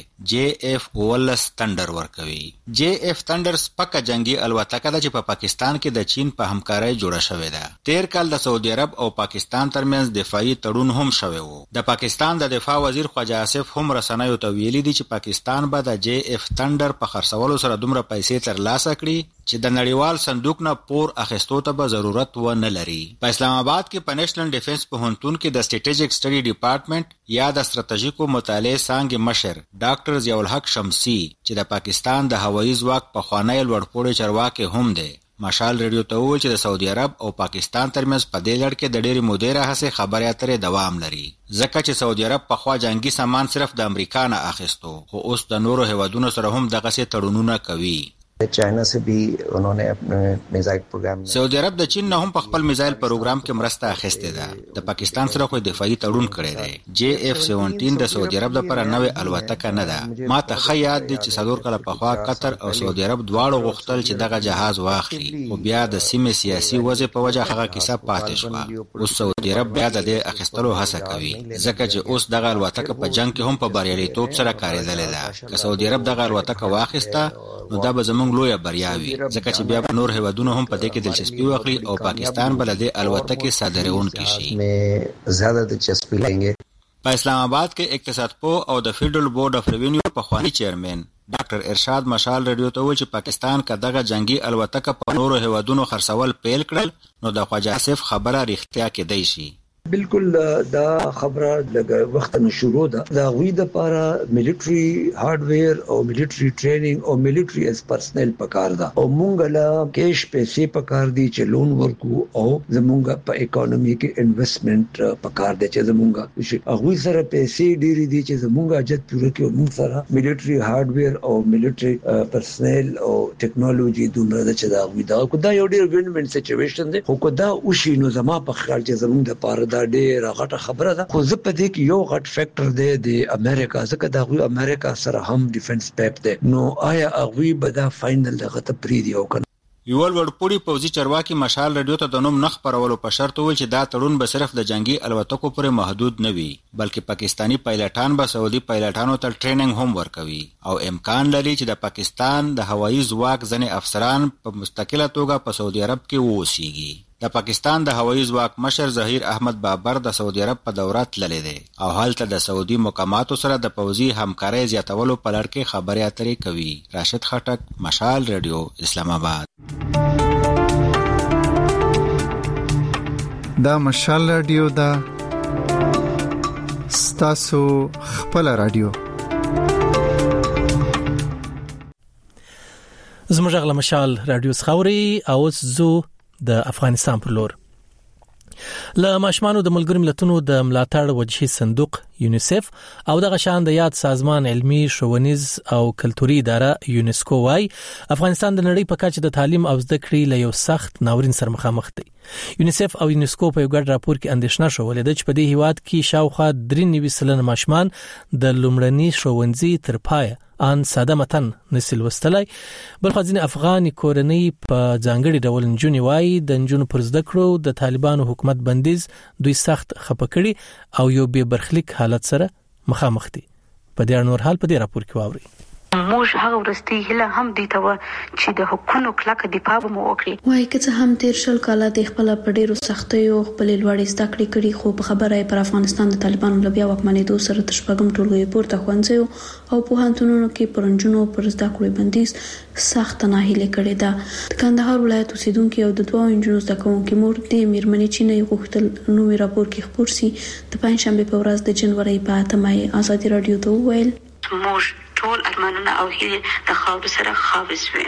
JF-10 تندر ورکوي. JF تندر سپکه جنگي الوتکه ده چې په پاکستان کې د چین په همکارۍ جوړه شوې ده. تیر کال د سعودي عرب او پاکستان ترمنځ دفاعي تړون هم شوی. د پاکستان د دفاع وزیر خواجه آصف هم رسنیو ته ویلي دي چې پاکستان به د JF تندر په خرڅولو سره دومره پیسې ترلاسه کړي چې د نړیوال صندوق نه پور اخیستو ته به ضرورت و نه لري. په اسلام آباد کې په نېشنل ډیفنس پوهنتون کې د سټریټیجیک سټډي ډپارټمنټ یا د ستراتیژیکو مطالعې څانګې مشر ډاکټر ضیاء الحق شمسی چې د پاکستان د هوایي ځواک په خوانی لوړپوړي چارواکي هم دی مشال رادیو ته ویل چې د سعودي عرب او پاکستان ترمنځ په دې لړ کې د ډېری مودې راهیسې خبرې اترې دوام لري ځکه چې سعودي عرب په خوا جنگي سامان صرف د امریکا نه اخیستو خو اوس د نورو هیوادونو سره هم دغه څه تړونونه کوي. चाइना से भी उन्होंने अपने मिसाइल प्रोग्राम سعودي عرب د چین نه هم په خپل میزایل پروګرام کې مرسته اخیسته ده. د پاکستان سره خو دفاعي تړون کړی دی. JF-17 د سعودي عرب لپاره نوې الوتکه نه ده. ما ته ښه یاد دي چې څلور کاله پخوا قطر او سعودي عرب دواړو غوښتل چې دغه جهاز واخلي خو بیا د سیمې سیاسي وضع په وجه هغه کیسه پاتې شوه. اوس سعودي عرب بیا د دې اخیستلو هڅه کوي ځکه چې اوس دغه الوتکه په جنگ کې هم په بریالیتوب سره کارېدلې ده. که سعودي عرب دغه الوتکه واخیسته نو دا به زموږ لویه بریا وي ځکه چې بیا نور هیوادونه هم په دې کې دلچسپي واخلي او پاکستان بل د الوتکې صادرونکي شي. زیاده دلچسپي لري. په اسلام آباد کې اقتصاد پوه او د فیډرل بورډ اف ریوینیو په خواني چیرمن ډاکټر ارشاد مشال رادیو ته ویل چې پاکستان کا دغه جنگي الوتکه په نورو هیوادونو خرڅول پیل کړل نو د خواجه آصف خبره رښتیا کېدای شي. بالکل دا خبره لګه وخت نه شروع ده. دا غوی د لپاره ملټری هارډویر او ملټری ټریننګ او ملټری اس پرسنل پکار ده او مونږ لا کیش پیسې پکار دي چې لون ورکو او زمونږ په اکانومي کې انویسټمنٹ پکار دي چې زمونږ غوی سره پیسې ډېری دي چې زمونږ اجت پوره کې مونږ سره ملټری هارډویر او ملټری پرسنل او ټیکنالوژي دومره ده چې دا غوی دا یو ډېر وین وین سچويشن ده. خو دا وشي نو زما په خیال چې زمونږ د لپاره دا ډېر غټه خبره ده. خو زه په دې کې یو غټ فیکټر دی د امریکا ځکه دا غوی امریکا سره هم ډیفنس پیپ دی نو آیا غوی به دا فائنل دغه ته پریدي او کنه. یو لوړپوړي پوځي چارواکي مشال رادیو ته د نوم نخ پرولو په شرط ویل چې دا تړون به صرف د جنگي الوتکو پورې محدود نه وي بلکې پاکستانی پایلټان به سعودي پایلټانو ته ټریننګ هم ورکوي او امکان لري چې د پاکستان د هوایي ځواک ځنې افسران په مستقله توګه په سعودي عرب کې ووسیږي. د پاکستان د هوایي ځواک مشر ظهیر احمد بابر د سعودي عرب په دوره تللی دی او هلته د سعودي مقاماتو سره د پوځي همکارۍ زیاتولو په لړ کې خبرې اترې کوي. راشد خټک مشال رادیو اسلام آباد. دا مشال رادیو دا ستاسو خپل رادیو. زموږ غل مشال رادیو خاوري او زو د افغانستان پر لور له ماشمانو د ملګرو ملتونو د ملاتړ وجهي صندوق یونیسف او د غشان د یاد سازمان علمي ښوونیز او کلتوري اداره یونسکو وايي افغانستان د نړۍ په کچه د تعلیم او زده کړې له یو سخت ناورین سره مخامخ دی. یونیسف او یونسکو په یو ګډ راپور کې اندېښنه شولې ده چې په دې هیواد کې شاوخوا 93% ماشومان د لومړني ښوونځي تر پایه ان ساده متن نسل وستلای. بلخو ځینې افغان کورنۍ په ځانګړي ډول نجونې وايي د نجونو پر زده کړو د طالبانو حکومت بندیز دوی سخت خپه کړي او یو بې برخلیک حالت سره مخامخ دي. په دې نور حال په دې راپور کې واوري. موږ هغه ورستي هله هم دي ته چې د حقوقو کلک دفاع مو وکړي. وای که هم تیر شل کاله د خپل په ډیرو سختیو خپل لوړې زده کړې کړي، خو په خبره پر افغانستان د طالبانو لبیا واکمنېدو سره د شپږم ټولګي پورته ښوونځیو او پوهنتونونو کې پرنجونو پر زده کړو بندیز سخت ناهیلي کړې ده. د کندهار ولایت اوسیدونکو او د دوه انجونو زده کوونکو مور د میرمنې چینې غوښتل نو راپور کې خبر سي د پنځشنبه په ورځ د جنوري په 8 ازادي رادیو ته وویل موږ ټول ارمانونه او هیلې د خاور سره خاوز وي.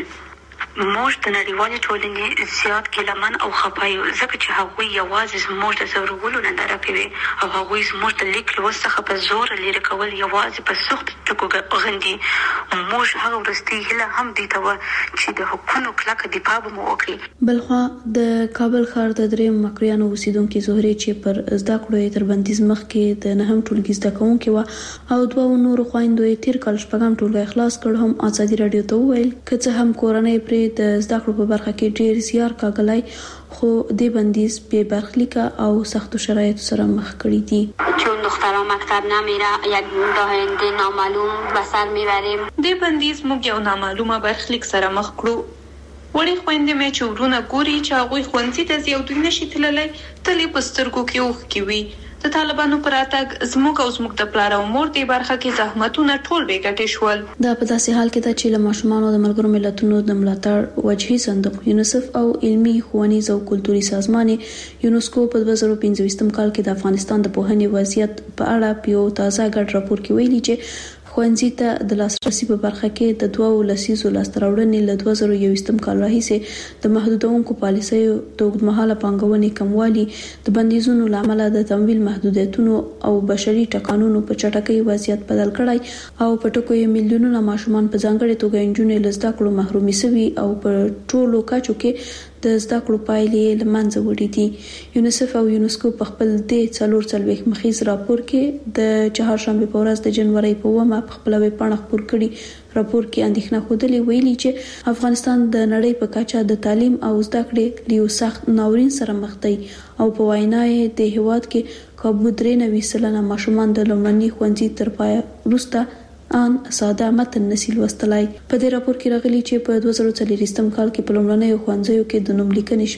موږ د نړیوالې ټولنې زیات ګیلمن او خپایو ځکه چې هغوی یوازې زموږ د ضرورولو ننداره کوي او هغوی زموږ د لیک لوست څخه په زور لري کول یوازې په سخت ټکو غندي. موږ هغه ورستي هله هم دي ته چې د حقوقو کلک دفاع مو وکړي. بلخوا د کابل ښار د دریم مکریانو اوسیدونکو زهري چې پر زده کړو تر بندیز مخکې د نهم ټولګي زده کوونکو او دوه نورو خويندو تیر کال شپږم ټولګي خلاص کړ هم ازادي رادیو ته وویل کله هم کورنۍ پر د زده کړو په برخه کې ډیر زیار کاغلای خو د بندیز به برخلیک او سخت شرایط سره مخ کړی دي. چون دخترها مکتب نمیره یک آینده نامعلوم به سر میبریم. د بندیز موږ یو نامعلومه برخلیک سره مخ کړو. وړي خويندې مې چې ورونه ګوري چې هغه خوندې د زیو دوی نشي تللی تلې پسترګو کې اوخ کی وي. د طالبانو پر اتګ زموږ او زموږ د پلار او مور دی برخه کې زحمتونه ټول به ګټې شول. دا په داسې حال کې ده چې له ماشومانو د ملګرو ملتونو د ملاتړ وجهي صندوق یونیسف او علمي ښوونیز او کلتوري سازمان یونسکو په 2015 کال کې د افغانستان د پوهنې وضعیت په اړه یو تازه ګډ راپور کې ویلي چې خوانزي ته د لاسرسي په برخه کې د 2 لسیزو لاستراوړنې له 2021 کال راهیسې د محدودونکو پالیسیو د اوږدمهاله پانګونې کموالي د بندیزونو لامل د تمویل محدودیتونو او بشري ټکانونو په چټکۍ وضعیت بدل کړای او په ټکو یې میلیونونه ماشومان په ځانګړي توګه انجونې له زده کړو محرومي شوي او په ټولو کچو کې د زده کړو پایلې لمنځه وړي دي. یونیسف او یونسکو په خپل د 440 مخیز راپور کې د چهارشنبه په ورځ د جنوري په 1 په خپل ویب پاڼه خپور کړي راپور کې اندېښنه خوده ویلي چې افغانستان د نړۍ په کچه د تعلیم او زده کړې لیو سخت ناورین سره مخ دی او په وینای د هیواد کې کابو 93% ماشومان د لومړني ښوونځي تر پای وروسته ان ساده متن نسل وستلای. په دې راپور کې راغلي چې په 2023 کال کې په لومړنۍ ښوونځیو کې د نوم لیکنې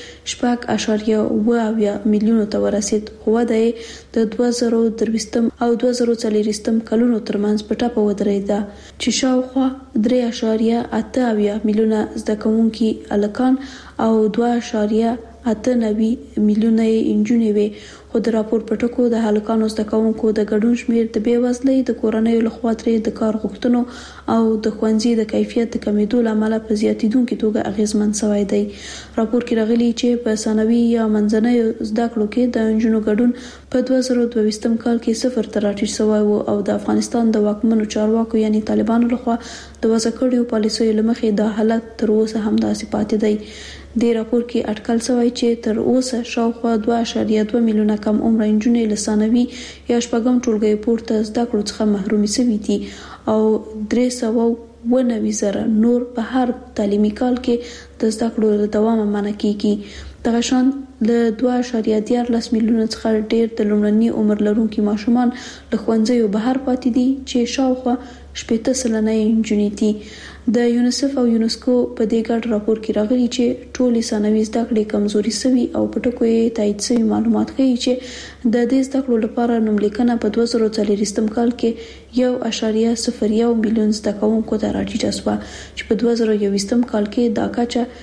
شمیر 6.8 میلیونو ته ورسید خو د 2023 او 2024 کلونو ترمنځ په ټاپه ودرېده چې شاوخوا 3.8 میلیونه زده کوونکي الکان او 2.98 میلیونه انجونې وي. خو د راپور په ټکو د هلکانو زده کوونکو د ګډون شمیر د بیوزلۍ د کورنۍ لخوا ترې د کار غوښتنو او د ښوونځي د کیفیت د کمیدو لامل په زیاتیدونکو توګه اغیزمن شوی دی. راپور کې راغلي چې په ثانوي یا منځنۍ زده کړو کې د انجونو ګډون په 2022 کال کې 0 ته راټیټ شوی او د افغانستان د واکمنو چارواکو یعنی طالبانو لخوا د وضع کړیو پالیسیو لمخې د حالت تر اوسه هم داسې پاتې دی. د راپور کې اټکل شوی چې تر اوسه شاوخوا 2.2 میلیونه کم عمر انجونې له ثانوي یا شپږم ټولګي پورته زده کړو څخه محرومي شوي دي او 390,000 نور په هر تعلیمي کال کې د زده کړو له دوامه منع کیږي. دغه شان له 2.14 میلیونه څخه ډیر د لومړني عمر لرونکو ماشومان له ښوونځیو بهر پاتې دي چې شاوخوا 80% انجونې دي. د یونیسف او یونسکو په دې ګډ راپور کې راغلي چې ټولې ثانوي زده کړې کمزوري شوي او په ټکو یې تایید شوي معلومات ښیي چې د دې زده کړو لپاره نوملیکنه په 2024 کال کې 1.01 میلیون زده کوونکو ته راټیټه شوه چې په 2021 کال کې دا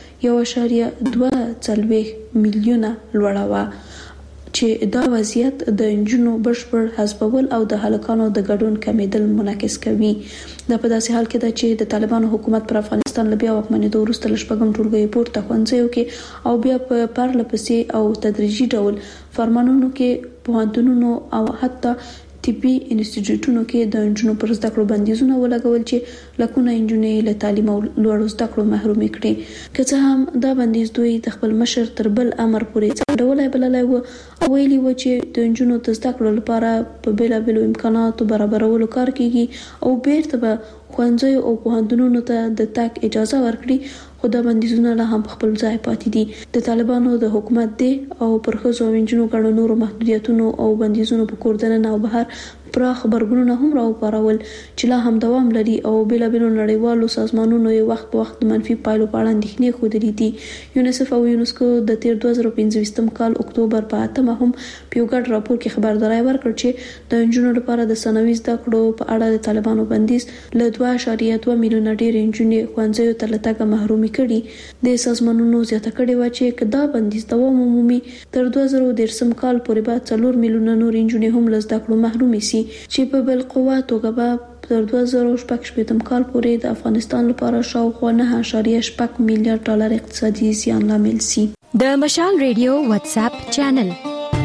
کچه 1.2 میلیونه لوړه وه چې دا وضعیت د انجونو بشپړ حذفول او د هلکانو د ګډون کمیدل منعکس کوي. دا په داسې حال کې ده چې د طالبانو حکومت پر افغانستان له بیا واکمنېدو وروسته له شپږم ټولګي پورته ښوونځیو کې او بیا په پرله پسې او تدریجي ډول فرمانونو کې پوهنتونونو او حتی طبي انسټیټیوټونو کې د انجونو پر زده کړو بندیزونه ولګول چې لکونه انجونې له تعلیم او لوړو زده کړو محروم کړي. که څه هم دا بندیز دوی د خپل مشر تر بل امر پورې ځنډولای بللای و او ویلي و چې د انجونو د زده کړو لپاره په بیلابیلو امکاناتو برابرولو کار کیږي او بیرته به ښوونځیو او پوهنتونونو ته د تګ اجازه ورکړي خو دا بندیزونه لا هم خپل ځای پاتې دي. د طالبانو د حکومت دی او پر ښځو او نجونو ګڼو نورو محدودیتونو او بندیزونو په کور دننه او بهر پراخ خبرګونونه هم راوپارول چې لا هم دوام لري او بېلابېلو نړیوالو سازمانونو یې وخت په وخت منفي پایلو په اړه اندېښنې ښودلې دي. یونیسف او یونسکو د تیر 2015 کال اکتوبر په 8 هم په یو ګډ راپور کې خبرداري ورکړه چې د نجونو لپاره د ثانوي زده کړو په اړه د طالبانو بندیز له 2.2 میلیونه ډېر نجونې ښوونځیو ته له تګه محرومي کړي. د سازمانونو زیاته کړې و چې کدا بندیز دوام عمومي تر 2013 کال پورې به 4 میلیونه نور نجونې هم له زده کړو محرومي سي چې په بل قوه توګه به تر 2018 کال پورې د افغانستان لپاره شاوخوا 9.8 میلیارډ ډالر اقتصادي زیان لامل سي. د مشال ریډیو واتس اپ چینل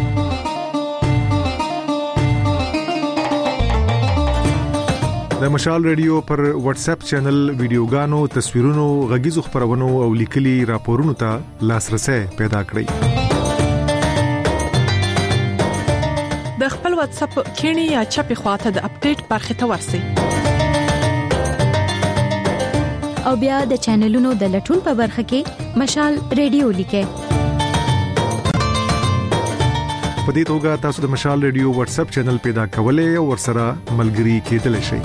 د مشال ریډیو پر واتس اپ چینل ویډیوګانو، تصویرونو، غږیزو خبرونو او لیکلي راپورونو ته لاسرسي پیدا کړئ. د خپل واتس اپ کینی یا چپی خواته د اپډیټ برخه ته ورسئ او بیا د چینلونو د لټون په برخه کې مشال ریډیو لیکئ. په دې توګه تاسو د مشال ریډیو واتس اپ چینل پیدا کولای او ورسره ملګري کېدلی شئ.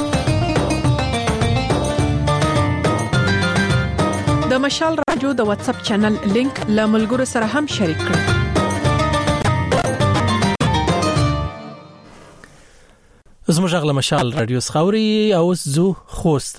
د مشال رادیو د واتس اپ چینل لینک له ملګرو سره هم شریک کړئ. زموږ غل مشال رادیو خاوري او زو خوست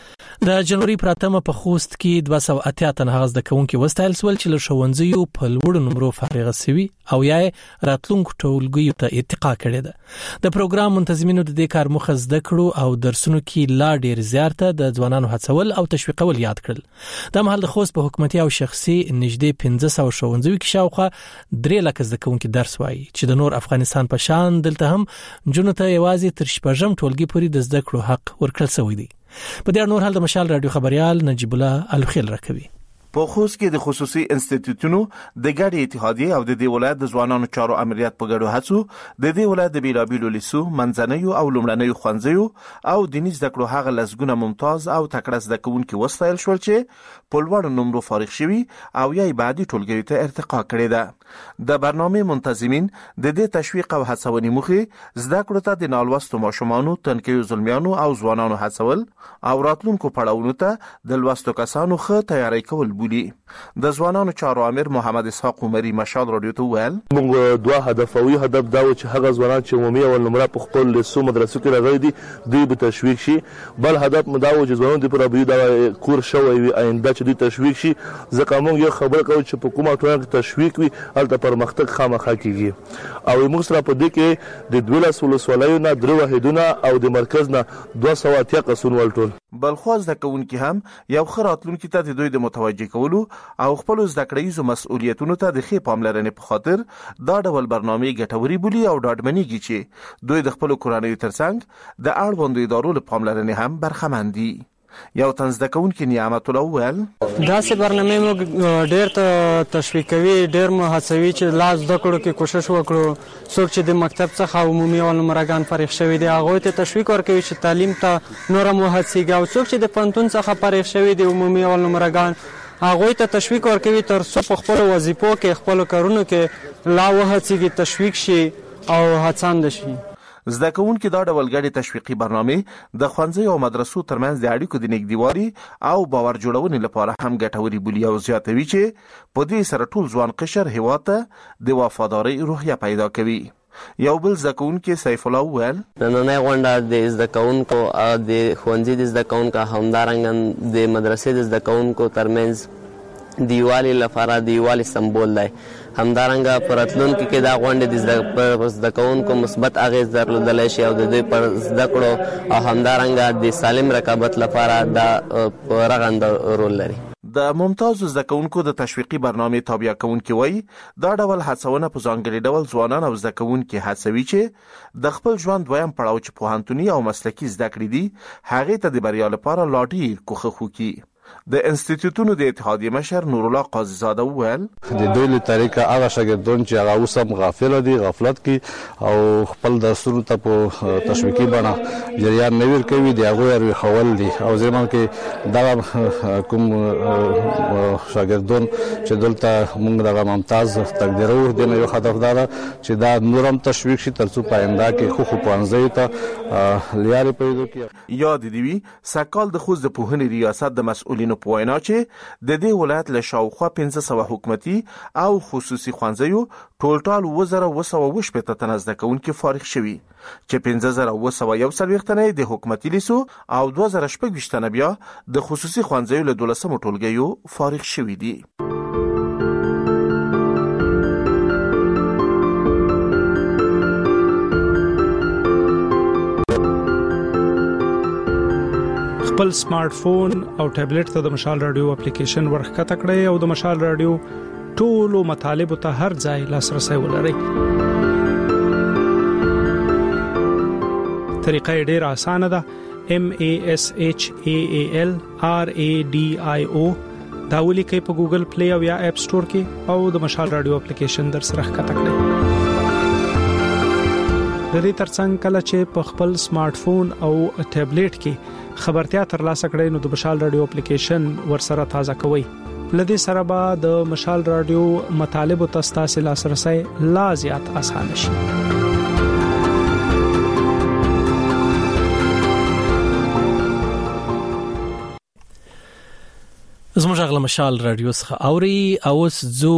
د جنوري پراتمه په خوست کې 280 تنه غزد کوونکې وستایل سول چې له ښوونځیو په لوړ نمبر فارغ شوي او یا راتلونکو ټولګیو ته ارتقا کړې ده. د پروګرام منتظمینو د دې کار مخه زده کړو او درسونو کې لا ډیر زیاته د ځوانانو هڅول او تشویقول یاد کړل. د مهال د خوست په حکومتي او شخصي نږدې 1500 ښوونځیو کې شاوخوا 3 لک زده کوونکې درس وایي چې د نور افغانستان په شان دلته هم جنونو ته یوازې تر شپږم ټولګي پورې د زده کړو حق ورکړل شوی دی. په دې نور حال د مشال رادیو خبريال نجیب الله الخیل راکوي. په خوست کې د خصوصي انسټیټیوټونو د ګډ اتحادیې او د دې ولایت د ځوانانو چارو امریت په ګډو هڅو د دې ولایت د بیلابیلو لیسو منځنیو او لومړنیو ښوونځیو او دیني زده کړو هغه لسګونه ممتاز او تکړه زده کوونکي وستایل شول چې په لوړ نمبر فارغ شوي او یې بعدي ټولګیو ته ارتقا کړې ده. د برنامه منتظمین د دې تشویق او هڅونې مخې زده کړو ته د نالوستو ماشومانو، تنکیو زلمیانو او ځوانانو هڅول او راتلونکو پړاوونو ته د لوستو کسانو ښه تیاری کول بولی. د ځوانانو چارو امیر محمد اسحاق عمری مشال رادیو ته ویل موږ دوه هدفوي هدف دا و چې هغه ځوانان چې عمومي او نمره په خپل لیسو مدرسو کې راغلي دي دوی به تشویق شي. بل هدف مو دا و چې ځوانان د پرابي دا کور شوی وي آینده چې دوی تشویق شي. ځکه موږ یو خبره کوو چې په کومه ټولنه کې تشویق وي هلته پرمختګ خامخا کیږي او موږ سره په دې کې د 12 ولسوالیو نه 3 واحدونه او د مرکز نه 280 قصون ولټول. بل خو زده کوونکي هم یو خراتلونکي ته د دوی د متوجه کولو او خپل زده کړیزو مسؤلیتونو ته د ښه پاملرنې په خاطر دا ډول برنامه ګټوري بولی او ډاډمنېږي چې دوی د خپل کورنۍ ترڅنګ د اړوندو ادارو له پاملرنې هم برخمن دي. یو تنزده کوونکی نعمت الله ول داسې برنامه مو ډیر ته تشویق کوي، ډیر مو هڅوي چې لاس د کړو کې کوشش وکړو. څوک چې د مکتب څخه عمومي او نمرګان فارغ شوی دی هغه ته تشویق ورکوي چې تعلیم ته نور مو هڅيږي او څوک چې د پنتون څخه فارغ شوی دی عمومي او نمرګان هغه ته تشویق ورکوي تر څو په خپل وظیفو کې خپل کارونو کې لا وهڅيږي، تشویق شي او هڅاند شي. زده کوونکي دا ډول ګډې تشویقي برنامه د ښوونځي او مدرسو ترمنځ د اړیکو د نږدېوالي او باور جوړونې لپاره هم ګټوري بولي او زیاتوي چې په دې سره ټول ځوان قشر هیواد ته د وفادارۍ روحیه پیدا کوي. یو بل زده کوونکی سیف الله ویل نننۍ غونډه د زده کوونکو او د ښوونځي د زده کوونکو همدارنګه د مدرسې د زده کوونکو ترمنځ د یووالي لپاره د یووالي سمبول دی. همدارنګه په راتلونکي کې دا غونډې د زده کوونکو مثبت اغېز درلودلی شي او د دوی پر زده کړو او همدارنګه د سالم رقابت لپاره دا رغنده رول لري. د ممتازو زده کوونکو د تشویقي برنامه تابع کوونکي وایي دا ډول هڅونه په ځانګړي ډول ځوانان او زده کوونکي هڅوي چې د خپل ژوند دویم پړاو چې پوهنتوني او مسلکي زده کړې دي هغې ته د بریا لپاره لا ډېر کوښښ وکړي. د انسټیټیوټونو د اتحادیې مشر نور الله قاضي زاده وویل د دوی له طریقه هغه شاګردان چې هغه اوسم غافل دي غفلت کې او خپل درسونو ته په تشویقي بڼه جریان نه ورکوي دی هغه ورو خول دي او زمون کې دا کوم شاګردان چې دلته موږ دغه ممتاز تقدیرو د یو هدفدار چې دا نورم تشویق شي ترڅو پاینده کې خو پانځي ته لیاري پیدا کړي. یاد دی وی سکال د خوځ د پوهنې ریاست د مسؤلینو په وینا چې د دې ولایت له شاوخوا 1500 حکومتي او خصوصي ښوونځیو ټولټال 2220 تنه زده کوونکي فارغ شوي چې 15241 تنه د حکومتي لیسو او 2026 تنه بیا د خصوصي ښوونځیو له 12 ټولګیو فارغ شوي دي. خپل سمارټ فون او ټابلیټ ته د مشال رادیو اپلیکیشن ورخکته کړئ او د مشال رادیو ټولو مطالبه ته هر ځای لاسرسي ولرئ. طریقه ډیره اسانه ده. MASHALRADIO دا ولیکئ په ګوګل پلی او یا اپ سٹور کې او د مشال رادیو اپلیکیشن در سره ښکته کړئ. د دې ترڅنګ کله چې په خپل سمارټ فون او ټابلیټ کې خبرتیا ترلاسه کړئ نو د مشال رادیو اپلیکیشن ورسره تازه کوئ. لدې سره به د مشال رادیو مطالبه تاسو لاسرسي لا زیات آسان شي. زموږ غل مشال رادیو څخه اوري او زو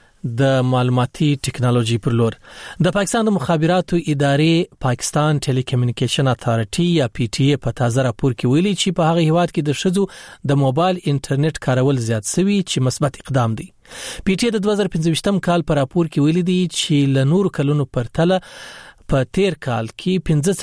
د معلوماتي ټکنالوژي پر لور د پاکستان د مخابراتو ادارې پاکستان ټيلي کمیونیکیشن اتارټي یا PTA په تازه راپور کې ویلي چې په هغه هیواد کې د شذو د موبایل انټرنیټ کارول زیات شوی چې مثبت اقدام دی. PTA د 2015 کال په راپور کې ویلي دی چې ل نور کلونو پرتله په تیر کال کې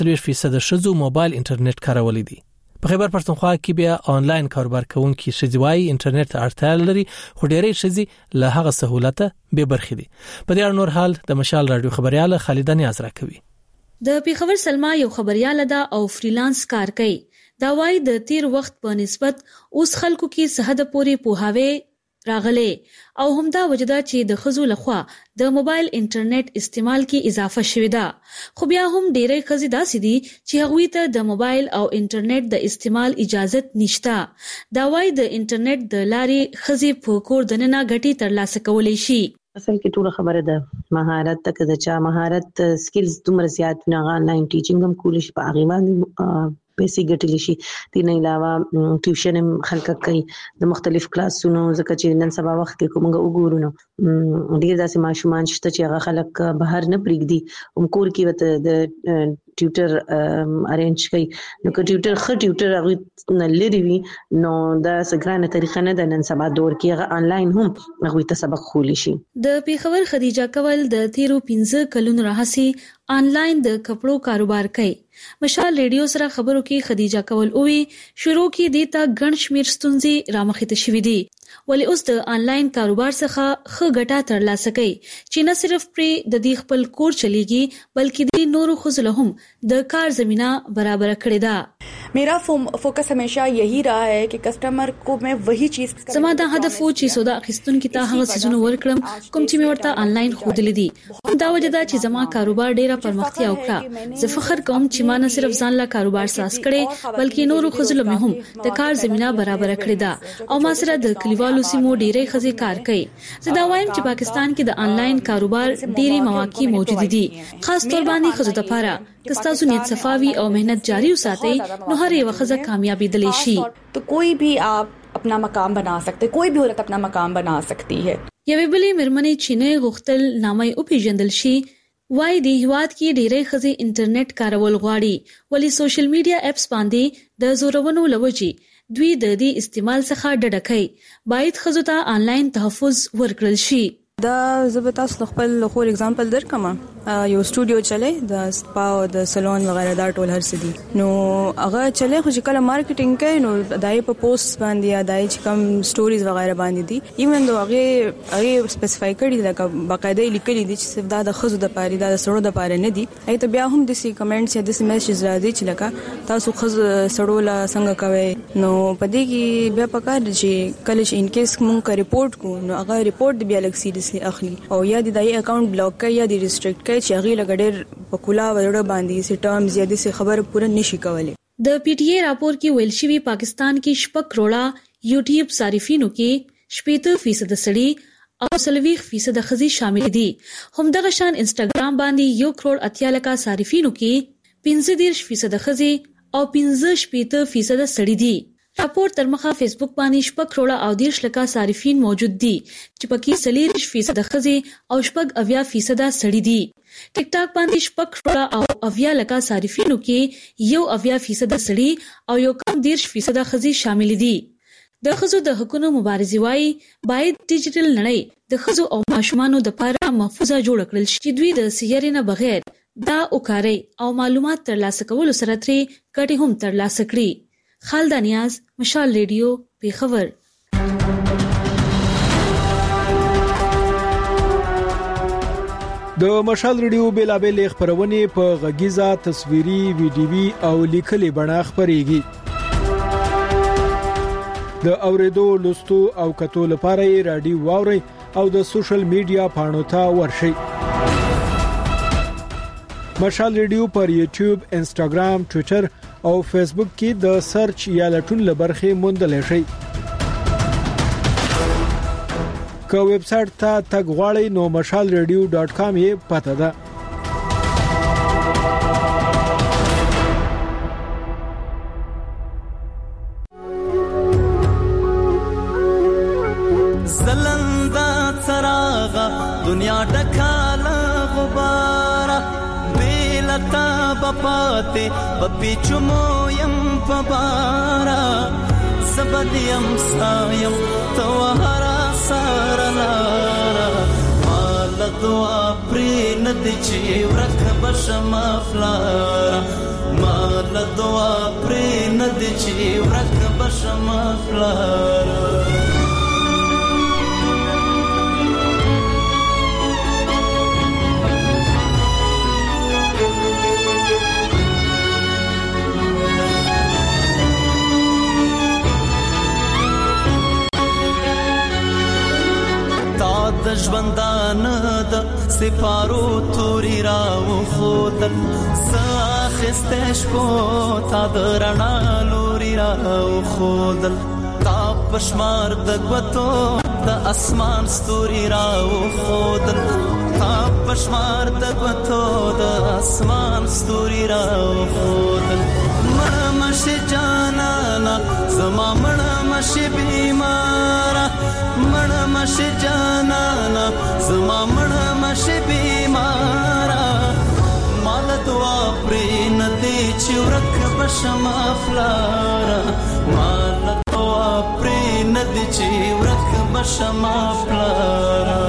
45% شذو موبایل انټرنیټ کارول دي. په خیبر پښتونخوا کې بیا آنلاین کاروبار کوونکي شذوای انټرنیټ اړتیا لري خو ډېرې شذي له هغه سہولت به برخې دي. په دې اړه نور حال د مشال رادیو خبرياله خالد نیاز راکوي. د پیښور سلمہ یو خبرياله ده او فریلانس کار کوي. دا وايي د تیر وخت په نسبت اوس خلکو کې صحت پورې پوهاوی راغلي او همدا وجدا چې د خزو لخوا د موبایل انټرنیټ استعمال کې اضافه شوې ده. خو بیا هم ډېرې خزي داسې دي چې هغوی ته د موبایل او انټرنیټ د استعمال اجازه نشته. دا وايي د انټرنیټ د لارې خزي په کور دننه ګټي ترلاسه کولای شي. اصل کې ټول خبره ده مهارت تک د چا مهارت سکلز دومره زیات نه آنلاین ټیچینګ هم کول شي په هغه باندې پیسې ګټلی شي. دین علاوه ټیوشن خلک کوي د مختلف کلاسونو ځکه چې نن سبا وخت کې کومه وګورو نو ډیر داسې ماشومان شته چې هغه خلک بهر نه پریږدي هم کور کې وته د ټیوټر ارینج کوي نو که ټیوټر هغه نه لري وي نو دا څنګه طریقه نه ده نن سبا دور کې هغه آنلاین هم هغه ته سبق خولي شي. د پیښور خدیجه کول د تیرو 15 کلونو راهسي آنلاین د کپړو کاروبار کوي. مشال ریډیو سره خبرو کې خدیجه کول اووي شروع کې دیتا ګڼ شمیر ستونزې رامخته شوې دي ولی اوس د آنلاین کاروبار څخه ښه ګټه ترلاسه کوي چې نه صرف پر د دې خپل کور چلیږي بلکې د نورو خزله هم د کار زمينه برابر کړې ده. मेरा फोकस हमेशा यही रहा है कि कस्टमर को मैं वही चीज زما دا هدف و چې سودا اخیستونکو ته هغه سيزونه ورکړم کوم چې مې ورته آنلاین خودلې دي. دا وجه دا چې زما کاروبار ډیره پرمختیا وکړه. زه فخر کوم چې ما نه صرف ځان لا کاروبار ساس کړي بلکې نورو خزلو مې هم د کار زمينه برابر کړې ده او ما سره د کلیوالو سیمو ډیره خزي کار کوي. زه دا وایم چې پاکستان کې د آنلاین کاروبار ډیره مواقع موجود دي خاص تور باندې خزو ته پاره کستاسو نیت صفاوی او مهنت جاری وساتئ نو هر یو خزه کامیابی دلی شي. تو کوئی بھی آپ اپنا مقام بنا سکتے کوئی بھی عورت اپنا مقام بنا سکتی ہے. یوې بلې مرمنې چینه غختل نامې او پیژندل شي وای دی هواد کې ډېرې خزي انټرنیټ کارول غواړي ولی سوشل میډیا اپس باندې د زورونو لوجي دوی د دې استعمال څخه ډډه کوي. باید خزو ته آنلاین تحفظ ورکړل شي. دا زبتاس خپل خور एग्जांपल درکم یو سټوډیو چلے د سپا او د سالون وغیرہ دا ټول هر څه دي نو هغه چلے خو چې کله مارکیټینګ کوي نو دای په پوسټ باندې یا دای چې کوم سټوریز وغیرہ باندې دي ایون دو هغه سپیسیفای کړي لکه باقاعده لیکلي دي چې صرف دا د خزو د پاره دا د سړو د پاره نه دي ایت بیا هم د سی کمنټس یا د سی میسجز راځي چې لکه تاسو خز سړو لا څنګه کوي نو پدې کې بیا پکار چې کله چې ان کیس مونږه ریپورت کو نو هغه ریپورت بیا لکه سیریسلی اخلي او یا د دای اکاونټ بلاک کوي یا د ریستریکټ چې هغه لګډر په کولا وړ باندې سي ټرمز یا د خبر پوره نشي کولای. د پی ټی آی راپور کې ویل شوی پاکستان کې 6 کروڑه یوټیوب صارفینو کې 70% سړي او 30% خزي شامل دي. همدغه شان انسټاګرام باندې 1 کروڑ 80 لک صارفینو کې 15% خزي او 15% سړي دي. راپور تر مخه فیسبوک باندې 6 کروڑه او 10 لک صارفین موجود دي چې پکې 40% خزي او 80% سړي دي. ټیک ټاک باندې 6 کروڑه او 80 لک صارفینو کې 80% سړي او 10% خزي شامل دي. د خزو د حقوقو مبارزې وايي باید ډیجیټل نړۍ د خزو او ماشومانو د لپاره محفوظه جوړ کړل شي چې دوی د سیارې نه بغیر دا وکاري او معلومات ترلاسه کول سره ترې ګټې هم ترلاسه کړي. خالد نیاز، مشال ریډیو، پیښور. د مشال ریډیو بیلابل خبرونه په غږیزه، تصویري، ویډیوي او لیکلي بڼه خبريږي. د اوریدو، لوستو او کتو لپاره رادیو واوري او د سوشل میډیا پاڼو ته ورشي. مشال ریډیو پر یوټیوب، انسټاګرام، ټوئیټر او فیسبوک کې د سرچ یا لټون لبرخه موندل شي. که ویب سټ ته تګ غواړئ نو mashalradio.com یې پته ده. زلندا څراغ دنیا ډکاله غبار بیلتا بپاته بپیچمو يم پبارا زبدیم سایم توهرا سارلارا مال دعا پرین دچی ورک بشما فلارا مال دعا پرین دچی ورک بشما فلارا د ژوندان د سپارو توري راو خودل ساخستش کو تا درنا لوري راو خودل تا پشمار د غوتو د اسمان ستوري راو خودل تا پشمار د غوتو د اسمان ستوري راو خودل مش جانانا زما مش بیمارا مش جانانا زما مش بیمارا مال دعا پرین دی چورک بشما فلارا مال دعا پرین دی چورک بشما فلارا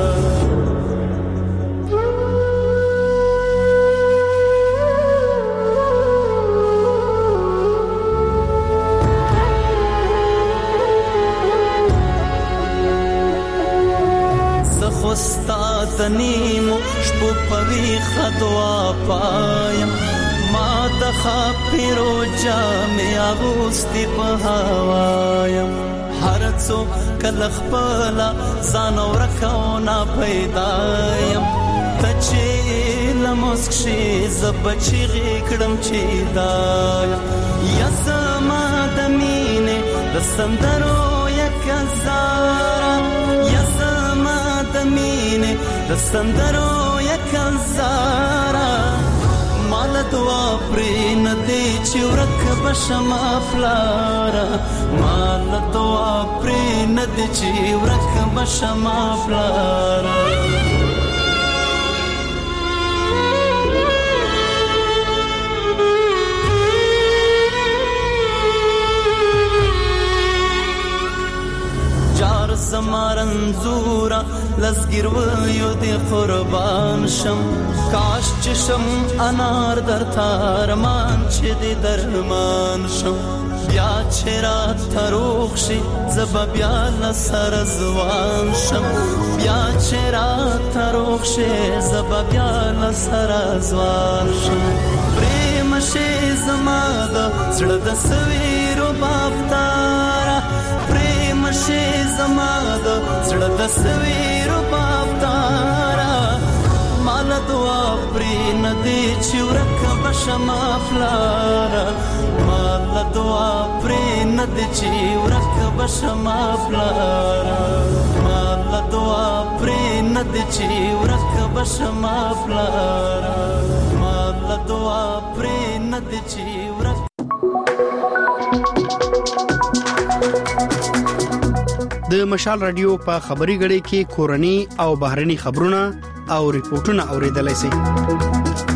استاد نیمو شپو پوی خدوا پایم ما د خاپیرو جامې اغوستي په هوایم هر څو کله خپل ځان ورکاو نه پیدایم ته چې لمسک شي زبچی غکړم چې دایم یا سما د مینې د سندرو یک زارا یا مینه د سندرو یک زارا مال دعا پرین دی چورک بشما فلارا مال دعا پرین دی چورک بشما فلارا زمارن منظور لسګرویو دی قربان شم کاش چشم انار در تارمان چې دی درمان شم بیا چې را تروخ شي زبا بیا لسر زوان شم بیا چې را تروخ شي زبا بیا لسر زوان شم پریم شي زما د زړه د سویرو بافتارا پریم شي زما د زړه د سویرو بافتارا مال دعا پرې ندی چې ورک بشما پلارا مال دعا پرې ندی چې ورک بشما پلارا مال دعا پرې ندی چې ورک بشما پلارا مال دعا پرې ندی چې ورک د مشال رادیو په خبري غړي کې کورني او بهرني خبرونه او ریپورتونه اوریدلای شئ